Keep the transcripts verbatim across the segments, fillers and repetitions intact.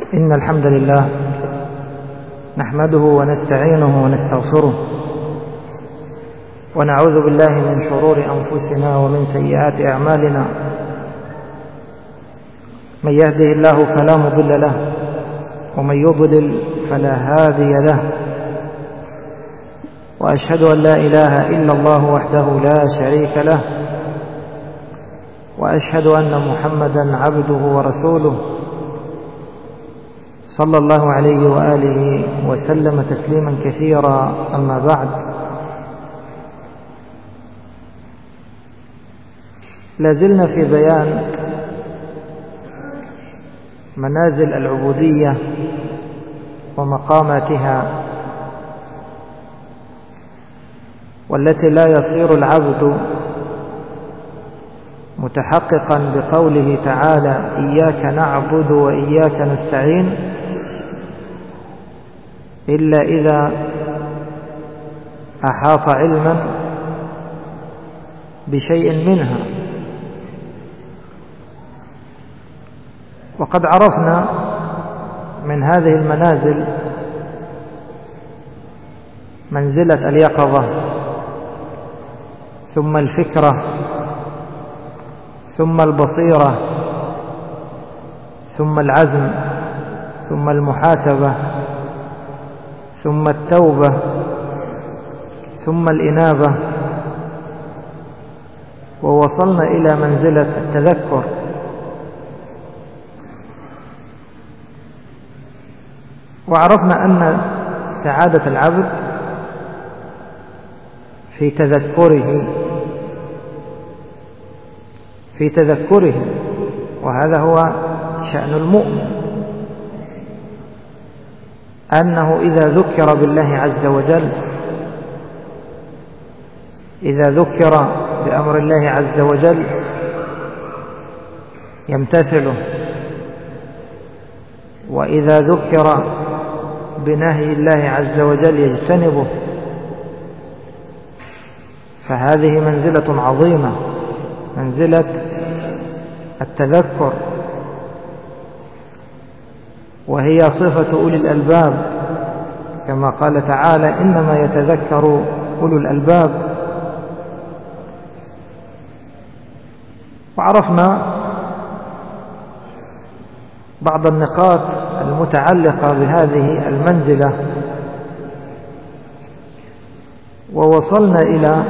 إن الحمد لله نحمده ونستعينه ونستغفره ونعوذ بالله من شرور أنفسنا ومن سيئات أعمالنا. من يهده الله فلا مضل له ومن يضلل فلا هادي له، وأشهد أن لا إله إلا الله وحده لا شريك له، وأشهد أن محمدا عبده ورسوله صلى الله عليه وآله وسلم تسليما كثيرا. أما بعد، لازلنا في بيان منازل العبودية ومقاماتها، والتي لا يصير العبد متحققا بقوله تعالى: إياك نعبد وإياك نستعين، إلا إذا أحاط علما بشيء منها. وقد عرفنا من هذه المنازل منزلة اليقظة، ثم الفكرة، ثم البصيرة، ثم العزم، ثم المحاسبة، ثم التوبة، ثم الإنابة، ووصلنا إلى منزلة التذكر. وعرفنا أن سعادة العبد في تذكره في تذكره وهذا هو شأن المؤمن، أنه إذا ذكر بالله عز وجل، إذا ذكر بأمر الله عز وجل يمتثله، وإذا ذكر بنهي الله عز وجل يجتنبه. فهذه منزلة عظيمة، منزلة التذكر، وهي صفة أولي الألباب، كما قال تعالى: إنما يتذكر أولو الألباب. وعرفنا بعض النقاط المتعلقة بهذه المنزلة، ووصلنا إلى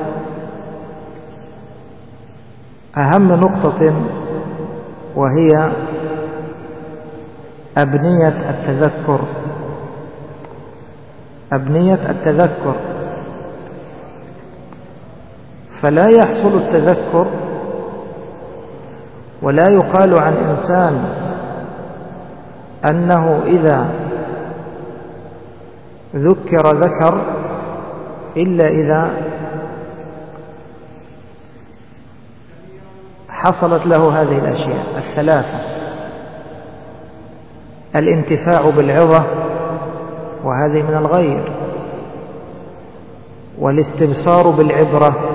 أهم نقطة، وهي أبنية التذكر. أبنية التذكر، فلا يحصل التذكر ولا يقال عن إنسان أنه إذا ذكر ذكر إلا إذا حصلت له هذه الأشياء الثلاثة: الانتفاع بالعظة، وهذه من الغير، والاستبصار بالعبرة،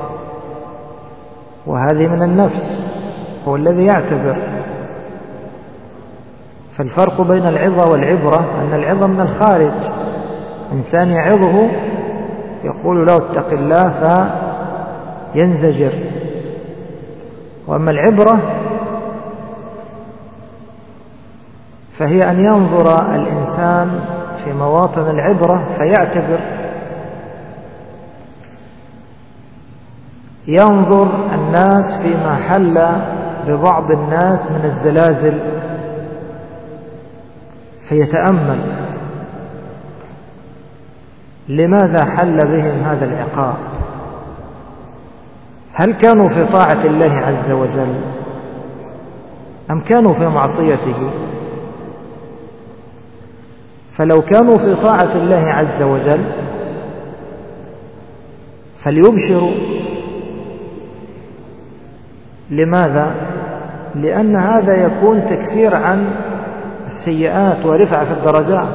وهذه من النفس، هو الذي يعتبر. فالفرق بين العظة والعبرة أن العظة من الخارج، إنسان يعظه يقول له اتق الله فينزجر، وأما العبرة فهي أن ينظر الإنسان في مواطن العبرة فيعتبر، ينظر الناس فيما حل ببعض الناس من الزلازل فيتأمل لماذا حل بهم هذا العقاب؟ هل كانوا في طاعة الله عز وجل أم كانوا في معصيته؟ فلو كانوا في طاعة الله عز وجل فليبشروا. لماذا؟ لأن هذا يكون تكفير عن السيئات ورفع في الدرجات.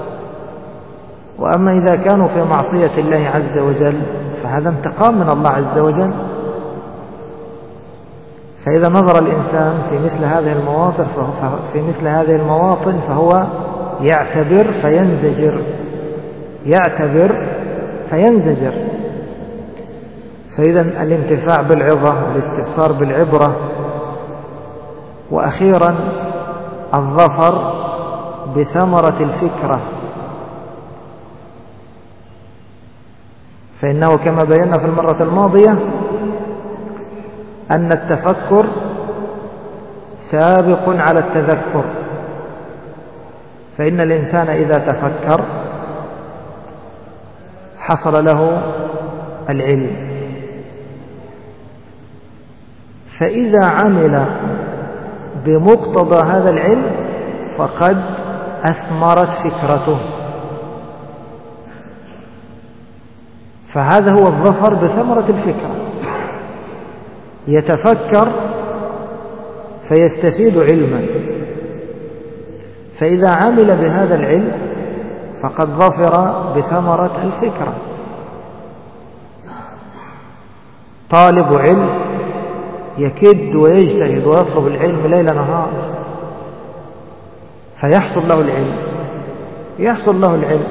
وأما إذا كانوا في معصية الله عز وجل فهذا انتقام من الله عز وجل. فإذا نظر الإنسان في مثل هذه المواطن فهو في مثل هذه المواطن فهو يعتبر فينزجر يعتبر فينزجر. فإذا الانتفاع بالعظة والاستبصار بالعبرة، وأخيرا الظفر بثمرة الفكرة، فإنه كما بينا في المرة الماضية أن التفكر سابق على التذكر، فإن الإنسان إذا تفكر حصل له العلم، فإذا عمل بمقتضى هذا العلم فقد أثمرت فكرته. فهذا هو الظفر بثمرة الفكرة، يتفكر فيستفيد علما، فإذا عمل بهذا العلم فقد ظفر بثمرة الفكرة. طالب علم يكد ويجتهد ويطلب العلم ليل نهار فيحصل له العلم يحصل له العلم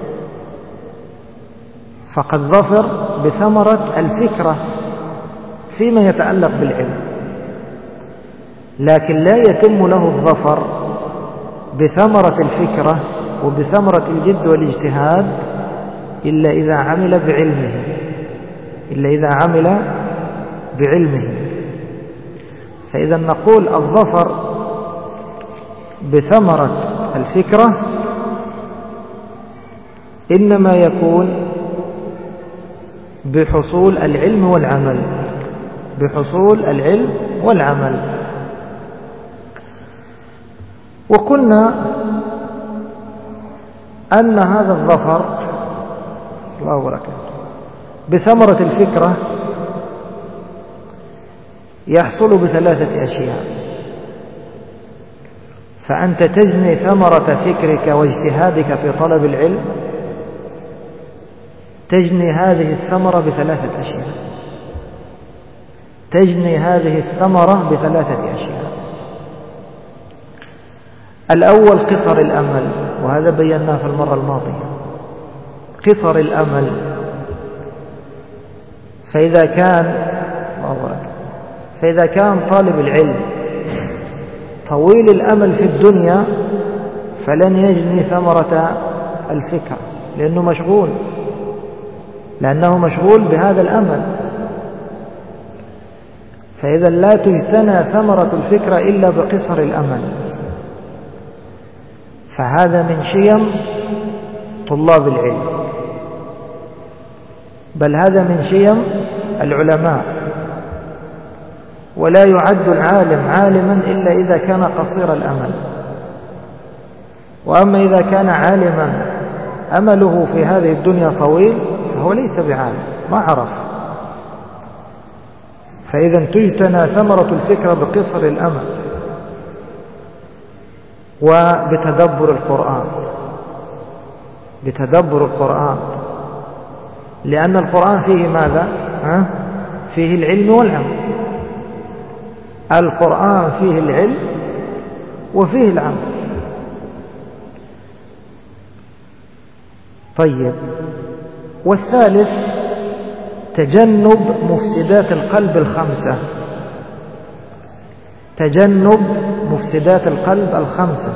فقد ظفر بثمرة الفكرة فيما يتعلق بالعلم. لكن لا يتم له الظفر بثمرة الفكرة وبثمرة الجد والاجتهاد إلا إذا عمل بعلمه إلا إذا عمل بعلمه. فإذا نقول الظفر بثمرة الفكرة إنما يكون بحصول العلم والعمل بحصول العلم والعمل. وقلنا أن هذا الظفر الله بركاته بثمرة الفكرة يحصل بثلاثة أشياء. فأنت تجني ثمرة فكرك واجتهادك في طلب العلم، تجني هذه الثمرة بثلاثة أشياء تجني هذه الثمرة بثلاثة أشياء. الأول قصر الأمل، وهذا بيناه في المرة الماضية. قصر الأمل، فإذا كان فإذا كان طالب العلم طويل الأمل في الدنيا فلن يجني ثمرة الفكرة لأنه مشغول لأنه مشغول بهذا الأمل. فإذا لا تجتنى ثمرة الفكرة إلا بقصر الأمل. فهذا من شيم طلاب العلم، بل هذا من شيم العلماء. ولا يعد العالم عالما إلا إذا كان قصير الأمل. وأما إذا كان عالما أمله في هذه الدنيا طويل فهو ليس بعالم، ما عرف. فإذا تجتنى ثمرة الفكرة بقصر الأمل وبتدبر القرآن بتدبر القرآن لأن القرآن فيه ماذا؟ ها؟ فيه العلم والعمل. القرآن فيه العلم وفيه العمل. طيب، والثالث تجنب مفسدات القلب الخمسة تجنب مفسدات القلب الخمسة.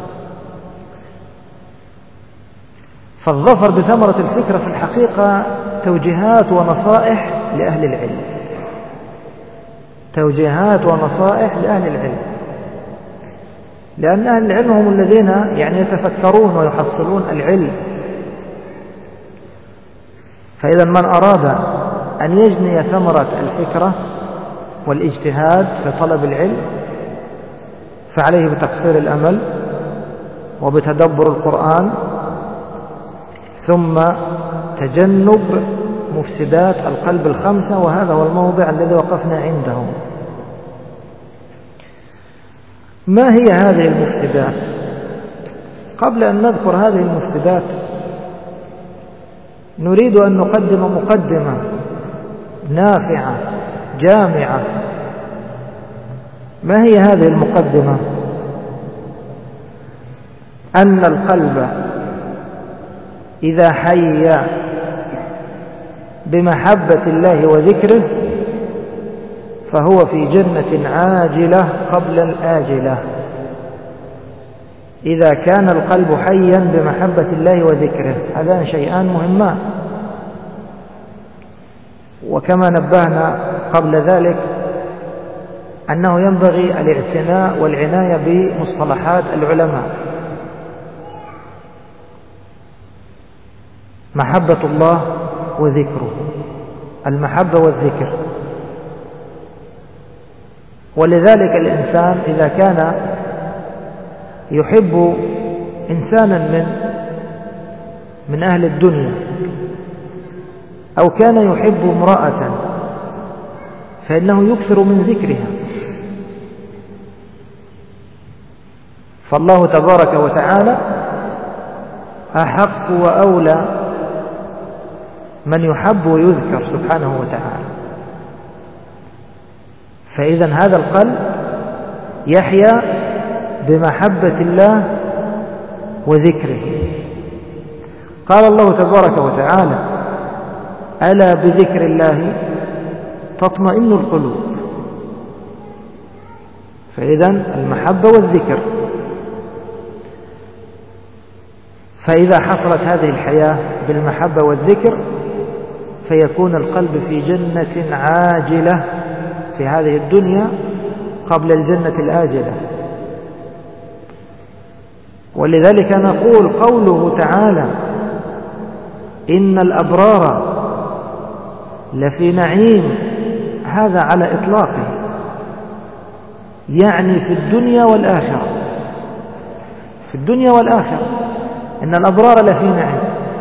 فالظفر بثمرة الفكرة في الحقيقة توجيهات ونصائح لأهل العلم توجيهات ونصائح لأهل العلم لأن أهل العلم هم الذين يعني يتفكرون ويحصلون العلم. فإذا من أراد أن يجني ثمرة الفكرة والاجتهاد في طلب العلم فعليه بتقصير الأمل وبتدبر القرآن ثم تجنب مفسدات القلب الخمسة. وهذا هو الموضع الذي وقفنا عنده. ما هي هذه المفسدات؟ قبل أن نذكر هذه المفسدات نريد أن نقدم مقدمة نافعة جامعة ما هي هذه المقدمة؟ أن القلب إذا حي بمحبة الله وذكره فهو في جنة عاجلة قبل الآجلة. إذا كان القلب حيا بمحبة الله وذكره، هذان شيئان مهمان. وكما نبهنا قبل ذلك أنه ينبغي الاعتناء والعناية بمصطلحات العلماء. محبة الله وذكره، المحبة والذكر. ولذلك الإنسان إذا كان يحب إنسانا من من أهل الدنيا، أو كان يحب امرأة، فإنه يكثر من ذكرها. فالله تبارك وتعالى أحق وأولى من يحب ويذكر سبحانه وتعالى. فإذا هذا القلب يحيا بمحبة الله وذكره. قال الله تبارك وتعالى: ألا بذكر الله تطمئن القلوب. فإذا المحبة والذكر. فإذا حصلت هذه الحياة بالمحبة والذكر فيكون القلب في جنة عاجلة في هذه الدنيا قبل الجنة الآجلة. ولذلك نقول قوله تعالى: إن الأبرار لفي نعيم، هذا على إطلاقه، يعني في الدنيا والآخرة. في الدنيا والآخرة إن الأبرار لفي نعيم.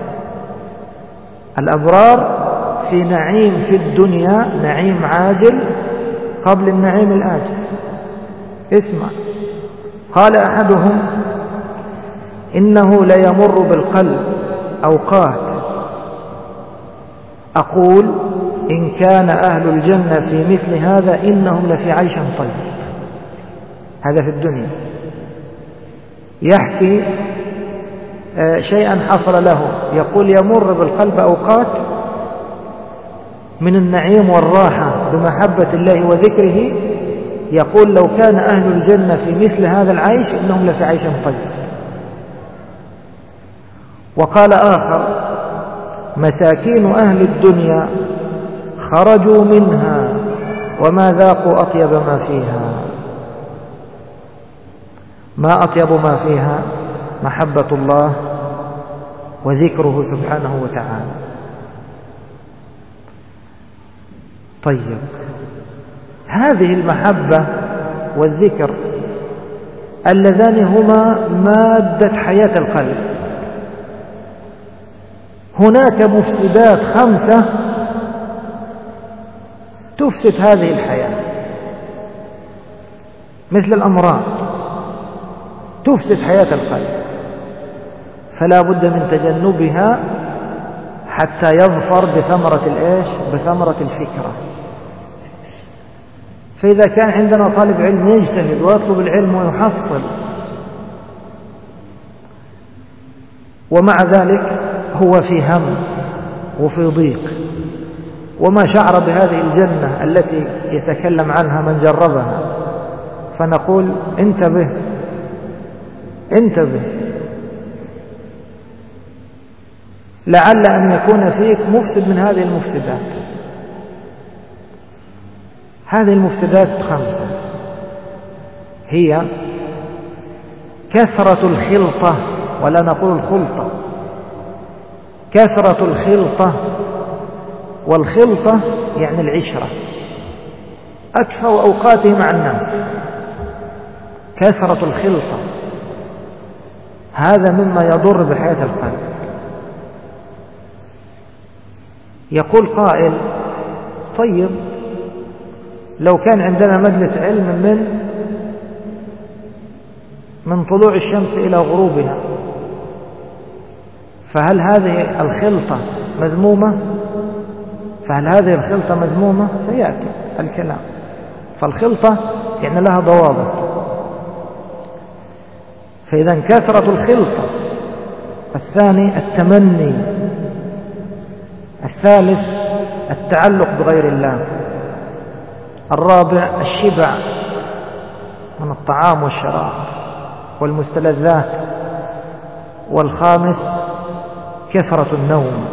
الأبرار في نعيم في الدنيا، نعيم عاجل قبل النعيم الآجل. اسمع، قال أحدهم: إنه ليمر بالقلب أوقات أقول إن كان أهل الجنة في مثل هذا إنهم لفي عيش طيب. هذا في الدنيا، يحكي شيئا حصل له، يقول: يمر بالقلب أوقات من النعيم والراحة بمحبة الله وذكره، يقول لو كان أهل الجنة في مثل هذا العيش إنهم لفي عيش طيب. وقال آخر: مساكين أهل الدنيا خرجوا منها وما ذاقوا أطيب ما فيها. ما أطيب ما فيها؟ محبة الله وذكره سبحانه وتعالى. طيب، هذه المحبة والذكر اللذان هما مادة حياة القلب. هناك مفسدات خمسة تفسد هذه الحياة، مثل الأمراض تفسد حياة القلب، فلا بد من تجنبها حتى يظفر بثمرة الإيش؟ بثمرة الفكرة. فإذا كان عندنا طالب علم يجتهد ويطلب العلم ويحصل، ومع ذلك هو في هم وفي ضيق وما شعر بهذه الجنة التي يتكلم عنها من جربها، فنقول: انتبه انتبه، لعل أن يكون فيك مفسد من هذه المفسدات. هذه المفسدات خمسة، هي كثرة الخلطة، ولا نقول الخلطة، كثرة الخلطة. والخلطة يعني العشرة، أكثر أوقاته مع الناس. كثرة الخلطة هذا مما يضر بحياة القلب. يقول قائل: طيب، لو كان عندنا مجلس علم من من طلوع الشمس إلى غروبها، فهل هذه الخلطة مذمومة؟ فهل هذه الخلطة مذمومة؟ سيأتي الكلام. فالخلطة يعني لها ضوابط. فإذا كثرة الخلطة. الثاني التمني. الثالث التعلق بغير الله. الرابع الشبع من الطعام والشراب والمستلذات. والخامس كثرة النوم.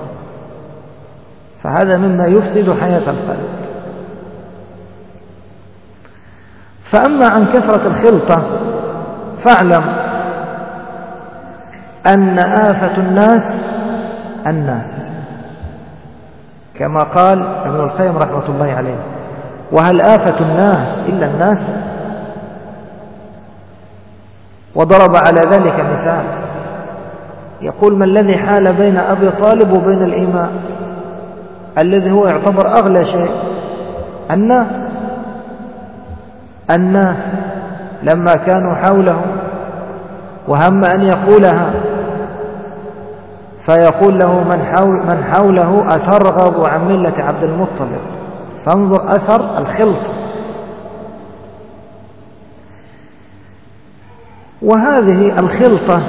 فهذا مما يفسد حياة القلب. فأما عن كثرة الخلطة فاعلم أن آفة الناس الناس، كما قال ابن القيم رحمة الله عليه: وهل آفة الناس إلا الناس؟ وضرب على ذلك مثال، يقول: ما الذي حال بين أبي طالب وبين الإيمان الذي هو يعتبر أغلى شيء؟ الناس. الناس لما كانوا حوله وهم أن يقولها فيقول له من, حول من حوله: أترغب عن ملة عبد المطلب؟ فانظر أثر الخلطة. وهذه الخلطة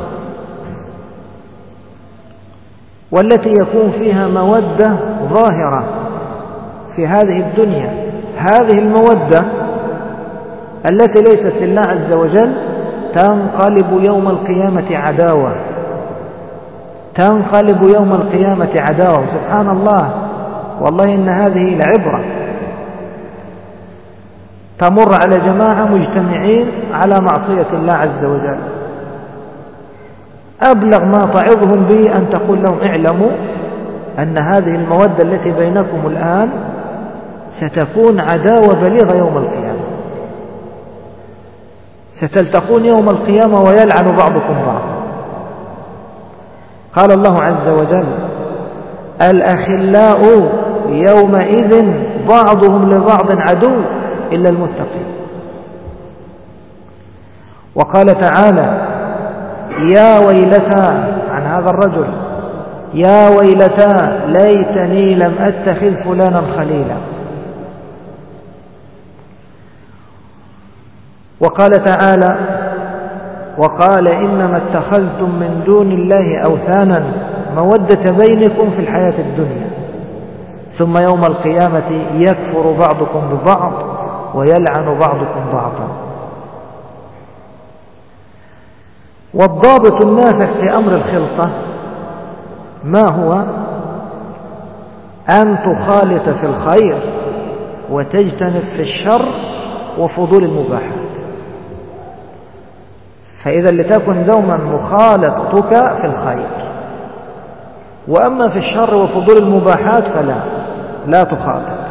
والتي يكون فيها مودة ظاهرة في هذه الدنيا، هذه المودة التي ليست لله عز وجل تنقلب يوم القيامة عداوة، تنقلب يوم القيامة عداوة. سبحان الله، والله إن هذه العبرة تمر على جماعة مجتمعين على معصية الله عز وجل، أبلغ ما تعظهم به أن تقول لهم: اعلموا أن هذه المودة التي بينكم الآن ستكون عداوة بليغة يوم القيامة، ستلتقون يوم القيامة ويلعن بعضكم بعضا. قال الله عز وجل: الأخلاء يومئذ بعضهم لبعض عدو إلا المتقين. وقال تعالى: يا ويلتى عن هذا الرجل: يا ويلتى ليتني لم أتخذ فلانا خليلا. وقال تعالى: وقال إنما اتخذتم من دون الله أوثانا مودة بينكم في الحياة الدنيا ثم يوم القيامة يكفر بعضكم ببعض ويلعن بعضكم بعضا. والضابط النافع في أمر الخلطة ما هو؟ أن تخالط في الخير وتجتنب في الشر وفضول المباحات. فإذا لتكن دوما مخالطتك في الخير، وأما في الشر وفضول المباحات فلا لا تخالط.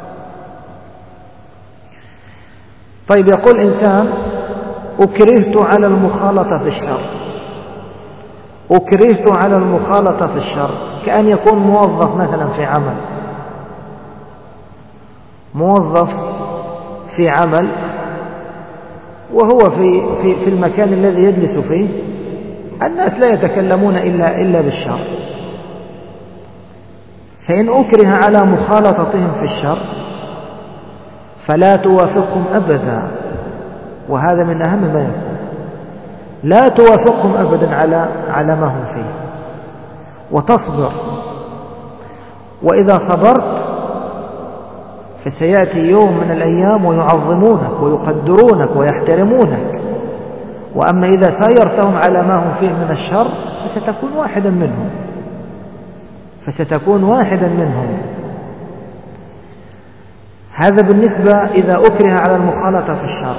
طيب، يقول إنسان: أكرهت على المخالطة في الشر. أكرهت على المخالطة في الشر كأن يكون موظف مثلا في عمل، موظف في عمل وهو في, في, في المكان الذي يجلس فيه الناس لا يتكلمون إلا, إلا بالشر، فإن أكره على مخالطتهم في الشر فلا توافقهم أبدا، وهذا من أهم ما يكون. لا توافقهم أبدا على على ما هم فيه، وتصبر. وإذا صبرت فسيأتي يوم من الأيام ويعظمونك ويقدرونك ويحترمونك. وأما إذا سايرتهم على ما هم فيه من الشر فستكون واحدا منهم فستكون واحدا منهم هذا بالنسبة إذا أكره على المخالطة في الشر.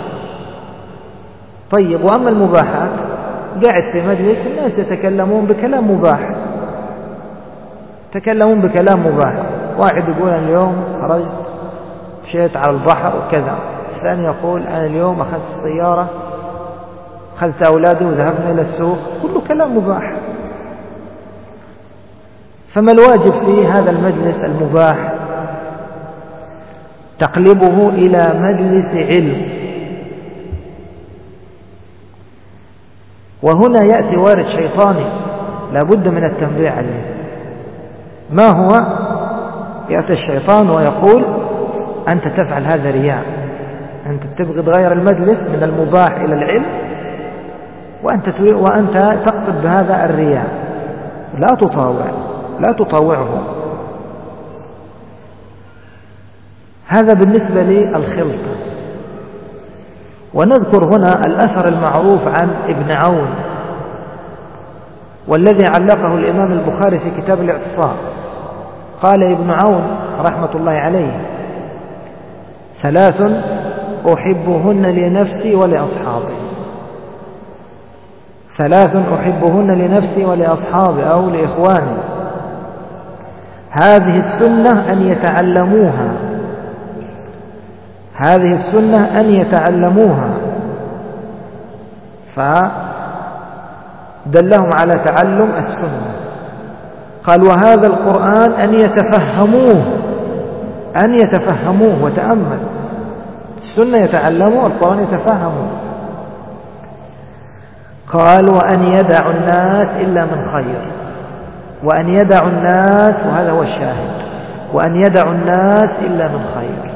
طيب، وأما المباحات، قاعد في مجلس الناس يتكلمون بكلام مباح، يتكلمون بكلام مباح. واحد يقول: أنا اليوم خرجت مشيت على البحر وكذا، الثاني يقول: أنا اليوم أخذت السيارة أخذت أولادي وذهبنا إلى السوق. كله كلام مباح. فما الواجب في هذا المجلس المباح؟ تقلبه إلى مجلس علم. وهنا يأتي وارد شيطاني لا بد من التنبيه عليه. ما هو؟ يأتي الشيطان ويقول: أنت تفعل هذا رياء، أنت تبغي تغير المجلس من المباح إلى العلم، وأنت وأنت تقصد بهذا الرياء، لا تطاوع لا تطاوعه. هذا بالنسبة للخلطة. ونذكر هنا الأثر المعروف عن ابن عون، والذي علقه الإمام البخاري في كتاب الاعتصام. قال ابن عون رحمة الله عليه: ثلاث أحبهن لنفسي ولأصحابي، ثلاث أحبهن لنفسي ولأصحابي أو لإخواني، هذه السنة أن يتعلموها، هذه السنة أن يتعلموها، فدلهم على تعلم السنة. قال: وهذا القرآن أن يتفهموه، أن يتفهموه. وتأمل، السنة يتعلموا، القرآن يتفهموا. قال: وأن يدعوا الناس إلا من خير، وأن يدعوا الناس، وهذا هو الشاهد، وأن يدعوا الناس إلا من خير.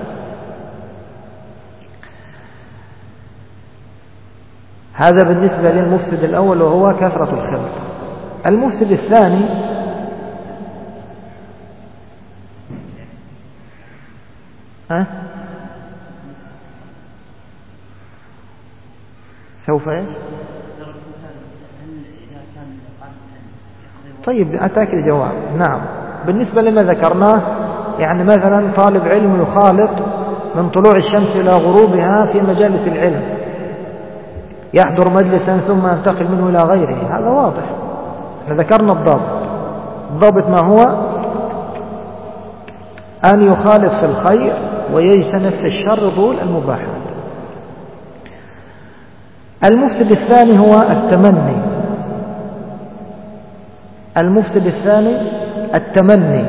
هذا بالنسبة للمفسد الأول، وهو كثرة الخلط. المفسد الثاني ها؟ سوف ايش؟ طيب أتاك الجواب. نعم، بالنسبة لما ذكرناه، يعني مثلا طالب علم يخالط من طلوع الشمس إلى غروبها في مجالس العلم، يحضر مجلسا ثم ينتقل منه إلى غيره، هذا واضح. احنا ذكرنا الضابط. الضابط ما هو؟ أن يخالط في الخير ويجتنب في الشر طول المباحات. المفسد الثاني هو التمني. المفسد الثاني التمني.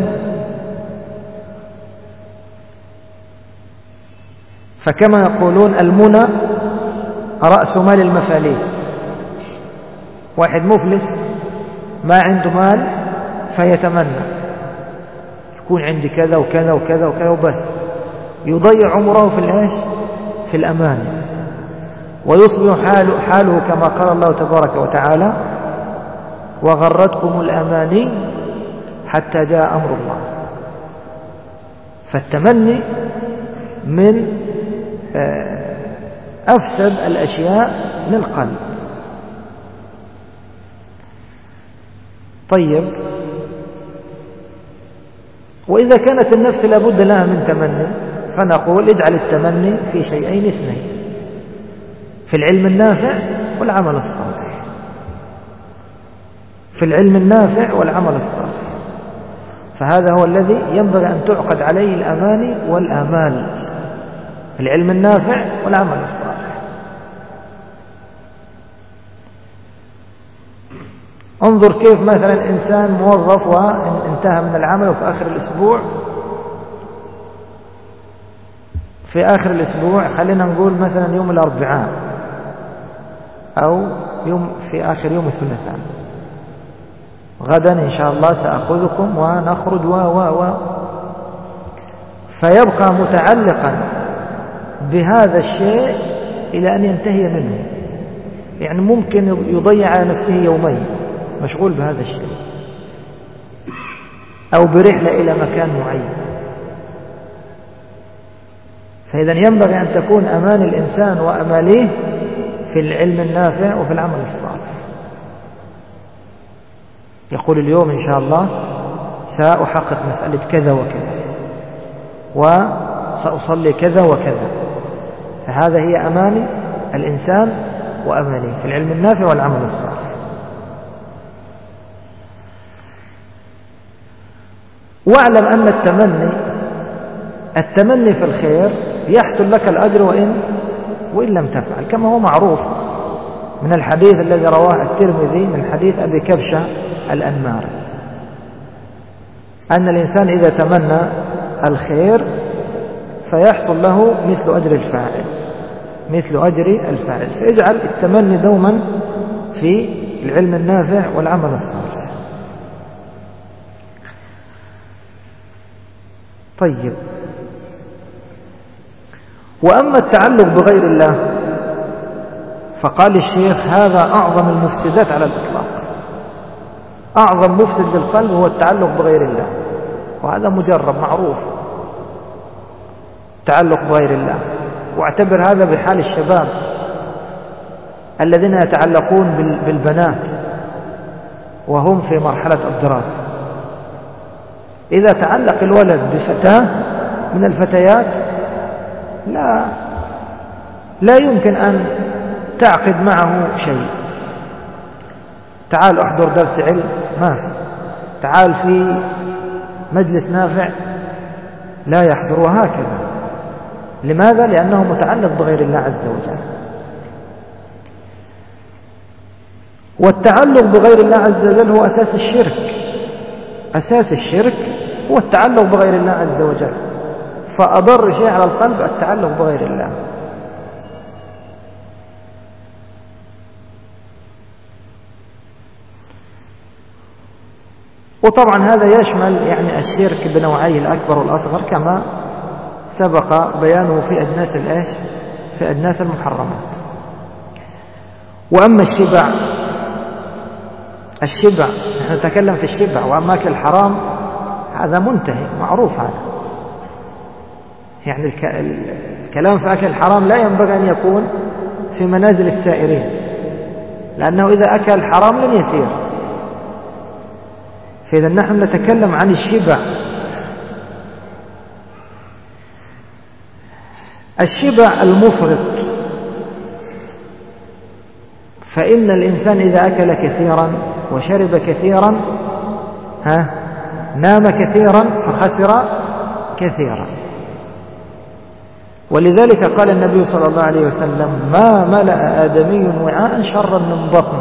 فكما يقولون: المنى رأس مال المفاليس. واحد مفلس ما عنده مال فيتمنى يكون عندي كذا وكذا وكذا وكذا وبس، يضيع عمره في العيش في الأمان، ويصبح حاله, حاله كما قال الله تبارك وتعالى: وغرتكم الأماني حتى جاء أمر الله. فالتمني من أفسد الأشياء للقلب. طيب، وإذا كانت النفس لابد لها من تمني، فنقول: اجعل التمني في شيئين اثنين، في العلم النافع والعمل الصالح، في العلم النافع والعمل الصالح. فهذا هو الذي ينبغي أن تعقد عليه الأماني والآمال، العلم النافع والعمل الصالح. انظر كيف مثلا إنسان موظف وانتهى من العمل، وفي آخر الأسبوع في آخر الأسبوع خلينا نقول مثلا يوم الأربعاء أو يوم في آخر يوم الثلاثاء: غدا إن شاء الله سأخذكم ونخرج و و و فيبقى متعلقا بهذا الشيء إلى أن ينتهي منه. يعني ممكن يضيع على نفسه يومين مشغول بهذا الشيء، أو برحلة إلى مكان معين. فإذا ينبغي أن تكون أمان الإنسان وأماليه في العلم النافع وفي العمل الصالح. يقول: اليوم إن شاء الله سأحقق مسألة كذا وكذا، وسأصلي كذا وكذا. فهذا هي أماني الإنسان وأماليه في العلم النافع والعمل الصالح. واعلم أن التمني التمني في الخير يحصل لك الأجر وإن وإن لم تفعل، كما هو معروف من الحديث الذي رواه الترمذي من حديث أبي كبشة الأنماري، أن الإنسان إذا تمنى الخير فيحصل له مثل أجر الفاعل، مثل أجر الفاعل. فاجعل التمني دوما في العلم النافع والعمل الصالح. طيب، وأما التعلق بغير الله فقال الشيخ هذا أعظم المفسدات على الإطلاق. أعظم مفسد للقلب هو التعلق بغير الله، وهذا مجرب معروف، تعلق بغير الله. واعتبر هذا بحال الشباب الذين يتعلقون بالبنات وهم في مرحلة الدراسة. إذا تعلق الولد بفتاة من الفتيات لا لا يمكن أن تعقد معه شيء. تعال احضر درس علم، ما في. تعال في مجلس نافع، لا يحضر، وهكذا. لماذا؟ لأنه متعلق بغير الله عز وجل. والتعلق بغير الله عز وجل هو أساس الشرك. أساس الشرك هو التعلق بغير الله عز وجل، فأضر شيء على القلب التعلق بغير الله. وطبعا هذا يشمل يعني الشرك بنوعيه الأكبر والأصغر كما سبق بيانه في أجناس الآش في أجناس المحرمات. وأما الشبع، الشبع نحن نتكلم في الشبع، وأما أكل الحرام هذا منتهي معروف. هذا يعني الكلام في أكل الحرام لا ينبغي أن يكون في منازل السائرين، لأنه إذا أكل الحرام لن يسير. فإذا نحن نتكلم عن الشبع. الشبع المفرط، فإن الإنسان إذا أكل كثيرا وشرب كثيرا ها نام كثيرا فخسر كثيرا. ولذلك قال النبي صلى الله عليه وسلم ما ملأ آدمي وعاء شرا من بطن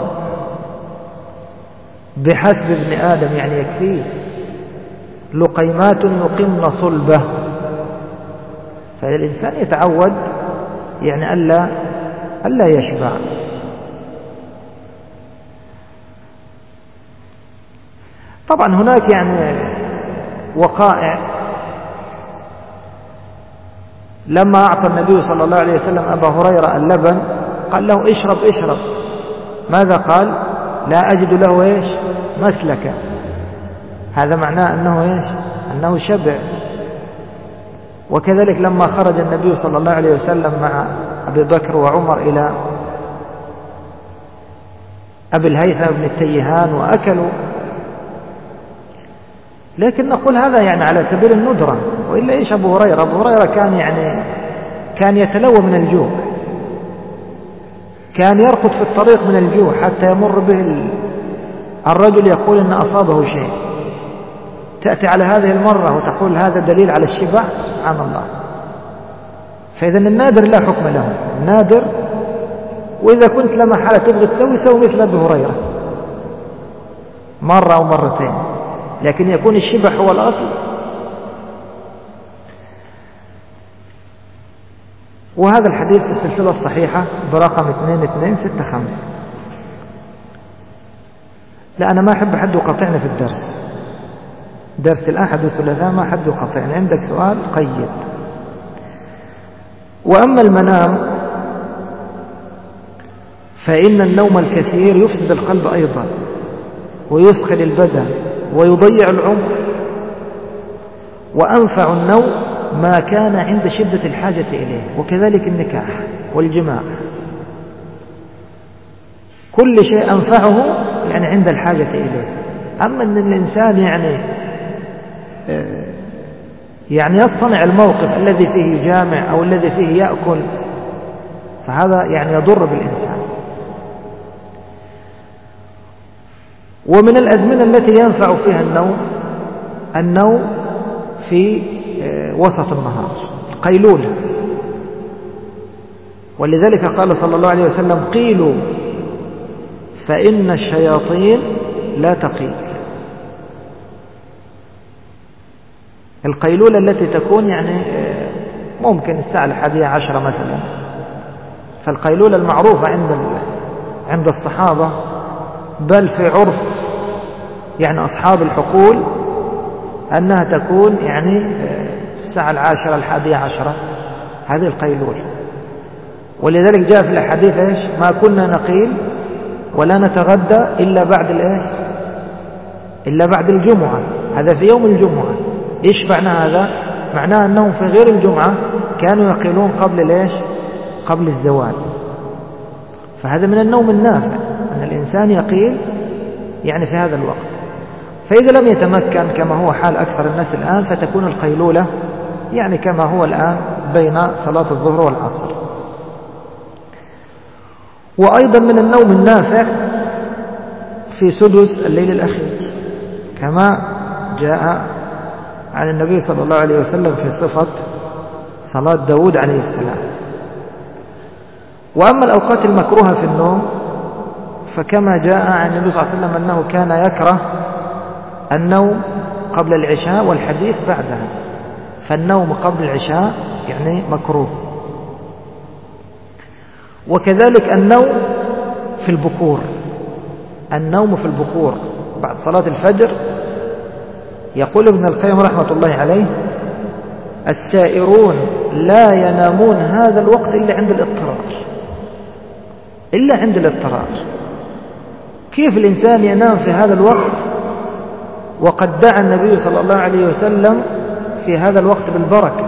بحسب ابن آدم، يعني يكفيه لقيمات يقمن صلبه. فالإنسان يتعود يعني ألا ألا يشبع. طبعا هناك يعني وقائع لما أعطى النبي صلى الله عليه وسلم أبا هريرة اللبن قال له اشرب اشرب، ماذا قال؟ لا أجد له إيش مسلكا. هذا معناه أنه إيش أنه شبع. وكذلك لما خرج النبي صلى الله عليه وسلم مع أبي بكر وعمر إلى أبي الهيثم بن التيهان وأكلوا، لكن نقول هذا يعني على سبيل الندرة. وإلا إيش أبو هريرة؟ أبو هريرة كان يعني كان يتلوى من الجوع، كان يرقد في الطريق من الجوع حتى يمر به الرجل يقول إن أصابه شيء. تأتي على هذه المرة وتقول هذا دليل على الشبع؟ سبحان الله. فإذا النادر لا حكم له، النادر. وإذا كنت لما حالة تبغي تسوي سوي مثل أبي هريرة مرة أو مرتين، لكن يكون الشبع هو الأصل. وهذا الحديث في السلسلة الصحيحة برقم اثنين اثنين ستة خمسة. لا أنا ما أحب حد يقاطعني في الدرس، درس الأحد والثلاثاء ما حد يقاطعني. عندك سؤال قيد. وأما المنام فإن النوم الكثير يفسد القلب أيضا ويثقل البدن ويضيع العمر. وأنفع النوم ما كان عند شدة الحاجة إليه، وكذلك النكاح والجماع، كل شيء أنفعه يعني عند الحاجة إليه. أما أن الإنسان يعني يعني يصنع الموقف الذي فيه يجامع أو الذي فيه يأكل، فهذا يعني يضر بالإنسان. ومن الأزمنة التي ينفع فيها النوم النوم في وسط النهار، قيلولة. ولذلك قال صلى الله عليه وسلم قيلوا فإن الشياطين لا تقيل. القيلولة التي تكون يعني ممكن الساعة الحادية عشرة مثلا، فالقيلولة المعروفة عند عند الصحابة، بل في عرف يعني أصحاب الحقول أنها تكون يعني الساعة العاشرة الحادية عشرة هذه القيلولة. ولذلك جاء في الحديث إيش؟ ما كنا نقيل ولا نتغدى إلا بعد الإيش؟ إلا بعد الجمعة. هذا في يوم الجمعة. إيش معنى هذا؟ معناه أنهم في غير الجمعة كانوا يقيلون قبل الإيش؟ قبل الزوال. فهذا من النوم النافع، أن الإنسان يقيل يعني في هذا الوقت. فإذا لم يتمكن كما هو حال أكثر الناس الآن، فتكون القيلولة يعني كما هو الآن بين صلاة الظهر والعصر. وأيضا من النوم النافع في سدس الليل الأخير، كما جاء عن النبي صلى الله عليه وسلم في صفة صلاة داود عليه السلام. وأما الأوقات المكروهة في النوم فكما جاء عن النبي صلى الله عليه وسلم أنه كان يكره النوم قبل العشاء والحديث بعدها، فالنوم قبل العشاء يعني مكروه. وكذلك النوم في البكور، النوم في البكور بعد صلاة الفجر. يقول ابن القيم رحمة الله عليه: السائرون لا ينامون هذا الوقت إلا عند الاضطرار، إلا عند الاضطرار. كيف الإنسان ينام في هذا الوقت وقد دعا النبي صلى الله عليه وسلم في هذا الوقت بالبركة؟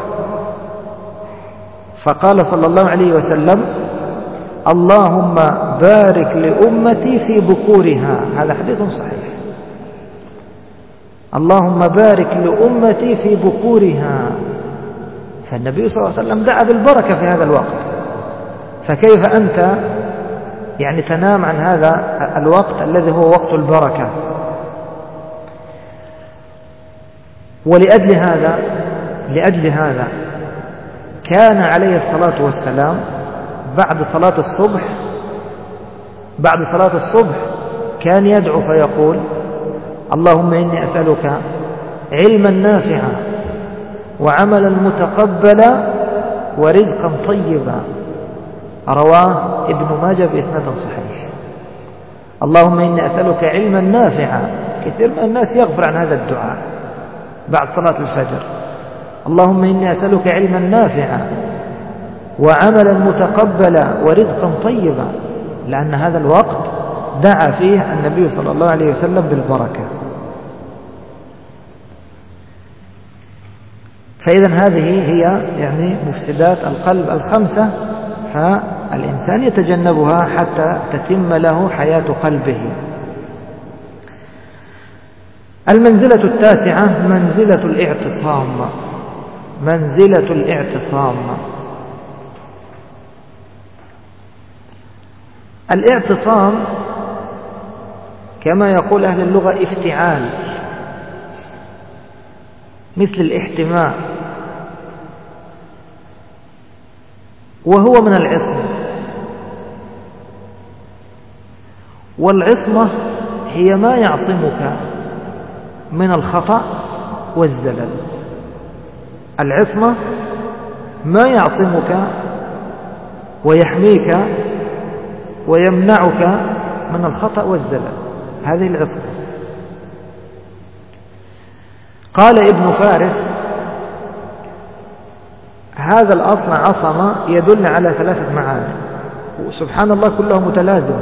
فقال صلى الله عليه وسلم: اللهم بارك لأمتي في بكورها. هذا حديث صحيح. اللهم بارك لأمتي في بكورها. فالنبي صلى الله عليه وسلم دعا بالبركة في هذا الوقت، فكيف أنت يعني تنام عن هذا الوقت الذي هو وقت البركة؟ ولأجل هذا لأجل هذا كان عليه الصلاة والسلام بعد صلاة الصبح بعد صلاة الصبح كان يدعو فيقول: اللهم إني أسألك علما نافعا وعملا متقبلا ورزقا طيبا. رواه ابن ماجه بإسناد صحيح. اللهم إني أسألك علما نافعا. كثير من الناس يغفل عن هذا الدعاء بعد صلاة الفجر. اللهم إني أسألك علما نافعا وعملا متقبلا ورزقا طيبا، لأن هذا الوقت دعا فيه النبي صلى الله عليه وسلم بالبركة. فإذا هذه هي يعني مفسدات القلب الخمسة، فالإنسان يتجنبها حتى تتم له حياة قلبه. المنزلة التاسعة منزلة الاعتصام. منزلة الاعتصام. الاعتصام كما يقول أهل اللغة افتعال، مثل الاحتماء، وهو من العصمة. والعصمة هي ما يعصمك من الخطأ والزلل. العصمة ما يعصمك ويحميك ويمنعك من الخطأ والزلل، هذه العصمة. قال ابن فارس: هذا الأصل عصم يدل على ثلاثة معاني، وسبحان الله كله متلازم.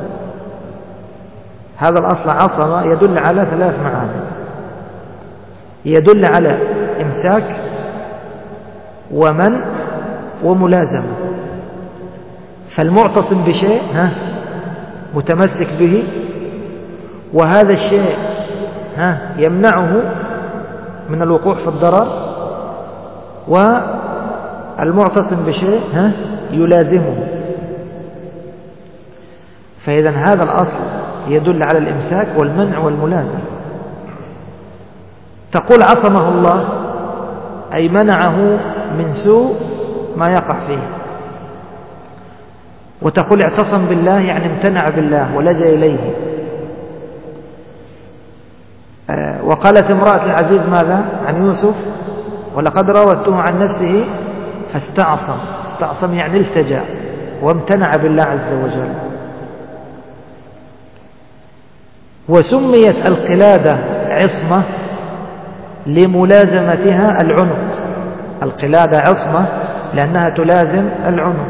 هذا الأصل عصم يدل على ثلاث معاني: يدل على إمساك ومنع وملازمة. فالمعتصم بشيء ها متمسك به، وهذا الشيء ها يمنعه من الوقوع في الضرر، والمعتصم بشيء ها يلازمه. فإذا هذا الأصل يدل على الإمساك والمنع والملازمة. تقول عصمه الله أي منعه من سوء ما يقع فيه، وتقول اعتصم بالله يعني امتنع بالله ولجأ إليه. آه وقالت امرأة العزيز ماذا عن يوسف؟ ولقد راودته عن نفسه فاستعصم. استعصم يعني التجأ وامتنع بالله عز وجل. وسميت القلادة عصمة لملازمتها العنق. القلادة عصمة لأنها تلازم العنق.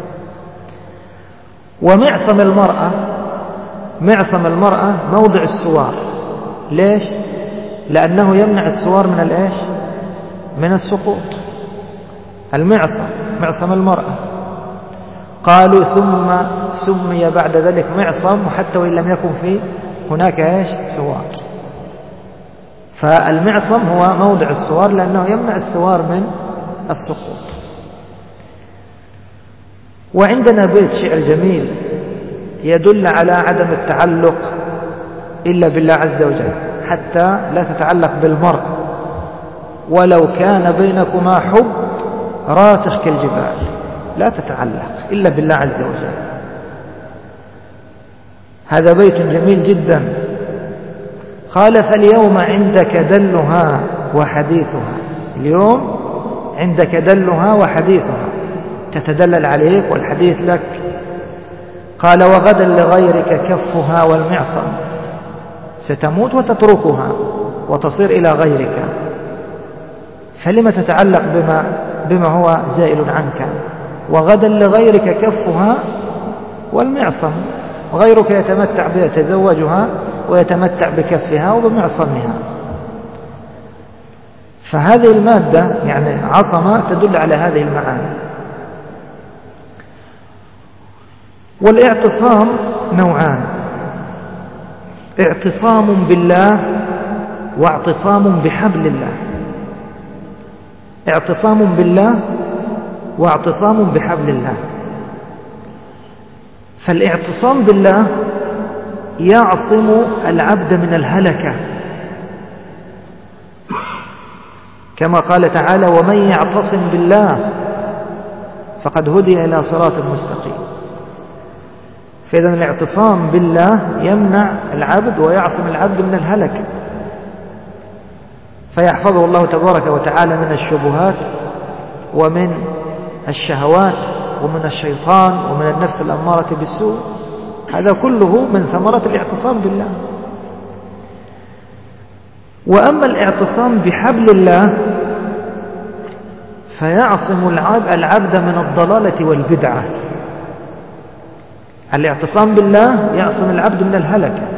ومعصم المرأة معصم المرأة موضع السوار. ليش؟ لأنه يمنع السوار من الإيش؟ من السقوط. المعصم معصم المرأة. قالوا ثم سمي بعد ذلك معصم حتى وإن لم يكن فيه هناك إيش؟ سوار. فالمعصم هو موضع السوار لأنه يمنع السوار من السقوط. وعندنا بيت شعر جميل يدل على عدم التعلق إلا بالله عز وجل، حتى لا تتعلق بالمرء ولو كان بينكما حب راسخ كالجبال، لا تتعلق إلا بالله عز وجل. هذا بيت جميل جدا. قال فاليوم عندك دلها وحديثها. اليوم عندك دلها وحديثها، تتدلل عليك والحديث لك. قال وغدا لغيرك كفها والمعصم. ستموت وتتركها وتصير إلى غيرك، فلما تتعلق بما, بما هو زائل عنك؟ وغدا لغيرك كفها والمعصم، غيرك يتمتع بها، يتزوجها ويتمتع بكفها وبمعصمها. فهذه المادة يعني عصمة تدل على هذه المعاني. والاعتصام نوعان: اعتصام بالله واعتصام بحبل الله. اعتصام بالله واعتصام بحبل الله. فالاعتصام بالله يعصم العبد من الهلكة، كما قال تعالى ومن يعتصم بالله فقد هدي إلى صراط مستقيم. فإذا الاعتصام بالله يمنع العبد ويعصم العبد من الهلكة، فيحفظه الله تبارك وتعالى من الشبهات ومن الشهوات ومن الشيطان ومن النفس الأمارة بالسوء. هذا كله من ثمرة الاعتصام بالله. وأما الاعتصام بحبل الله فيعصم العبد من الضلالة والبدعة. الاعتصام بالله يعصم العبد من الهلكة،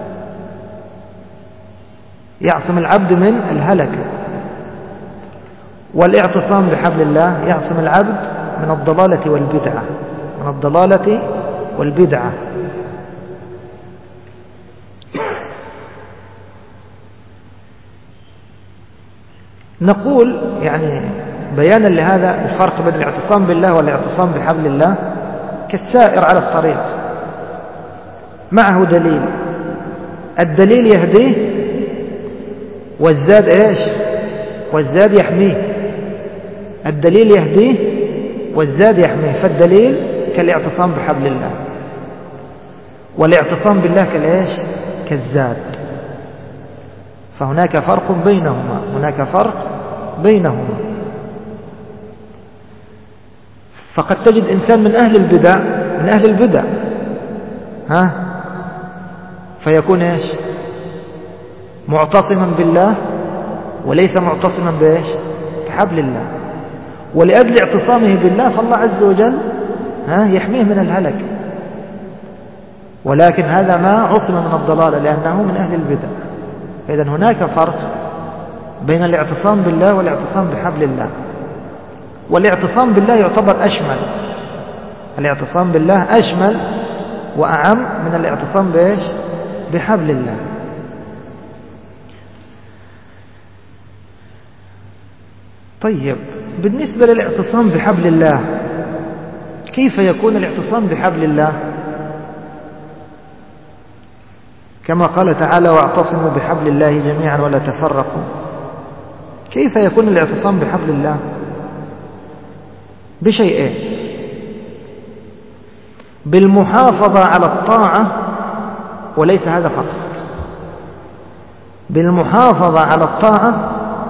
يعصم العبد من الهلكة. والاعتصام بحبل الله يعصم العبد من الضلالة والبدعة، من الضلالة والبدعة. نقول يعني بيانا لهذا الفرق بين الاعتصام بالله والاعتصام بحبل الله كالسائر على الطريق معه دليل، الدليل يهديه والزاد ايش؟ والزاد يحميه. الدليل يهديه والزاد يحميه. فالدليل كالاعتصام بحبل الله، والاعتصام بالله كالايش؟ كالزاد. فهناك فرق بينهما، هناك فرق بينهما. فقد تجد إنسان من أهل البدع من أهل البدع ها فيكون إيش؟ معتصما بالله وليس معتصما بإيش؟ بحبل الله. ولأجل اعتصامه بالله فالله عز وجل ها يحميه من الهلك، ولكن هذا ما عصم من الضلال لأنه من أهل البدع. إذن هناك فرق بين الاعتصام بالله والاعتصام بحبل الله. والاعتصام بالله يعتبر أشمل، الاعتصام بالله أشمل وأعم من الاعتصام بإيش؟ بحبل الله. طيب بالنسبة للاعتصام بحبل الله كيف يكون الاعتصام بحبل الله؟ كما قال تعالى واعتصموا بحبل الله جميعا ولا تفرقوا. كيف يكون الاعتصام بحبل الله؟ بشيئين: بالمحافظة على الطاعة، وليس هذا فقط، بالمحافظة على الطاعة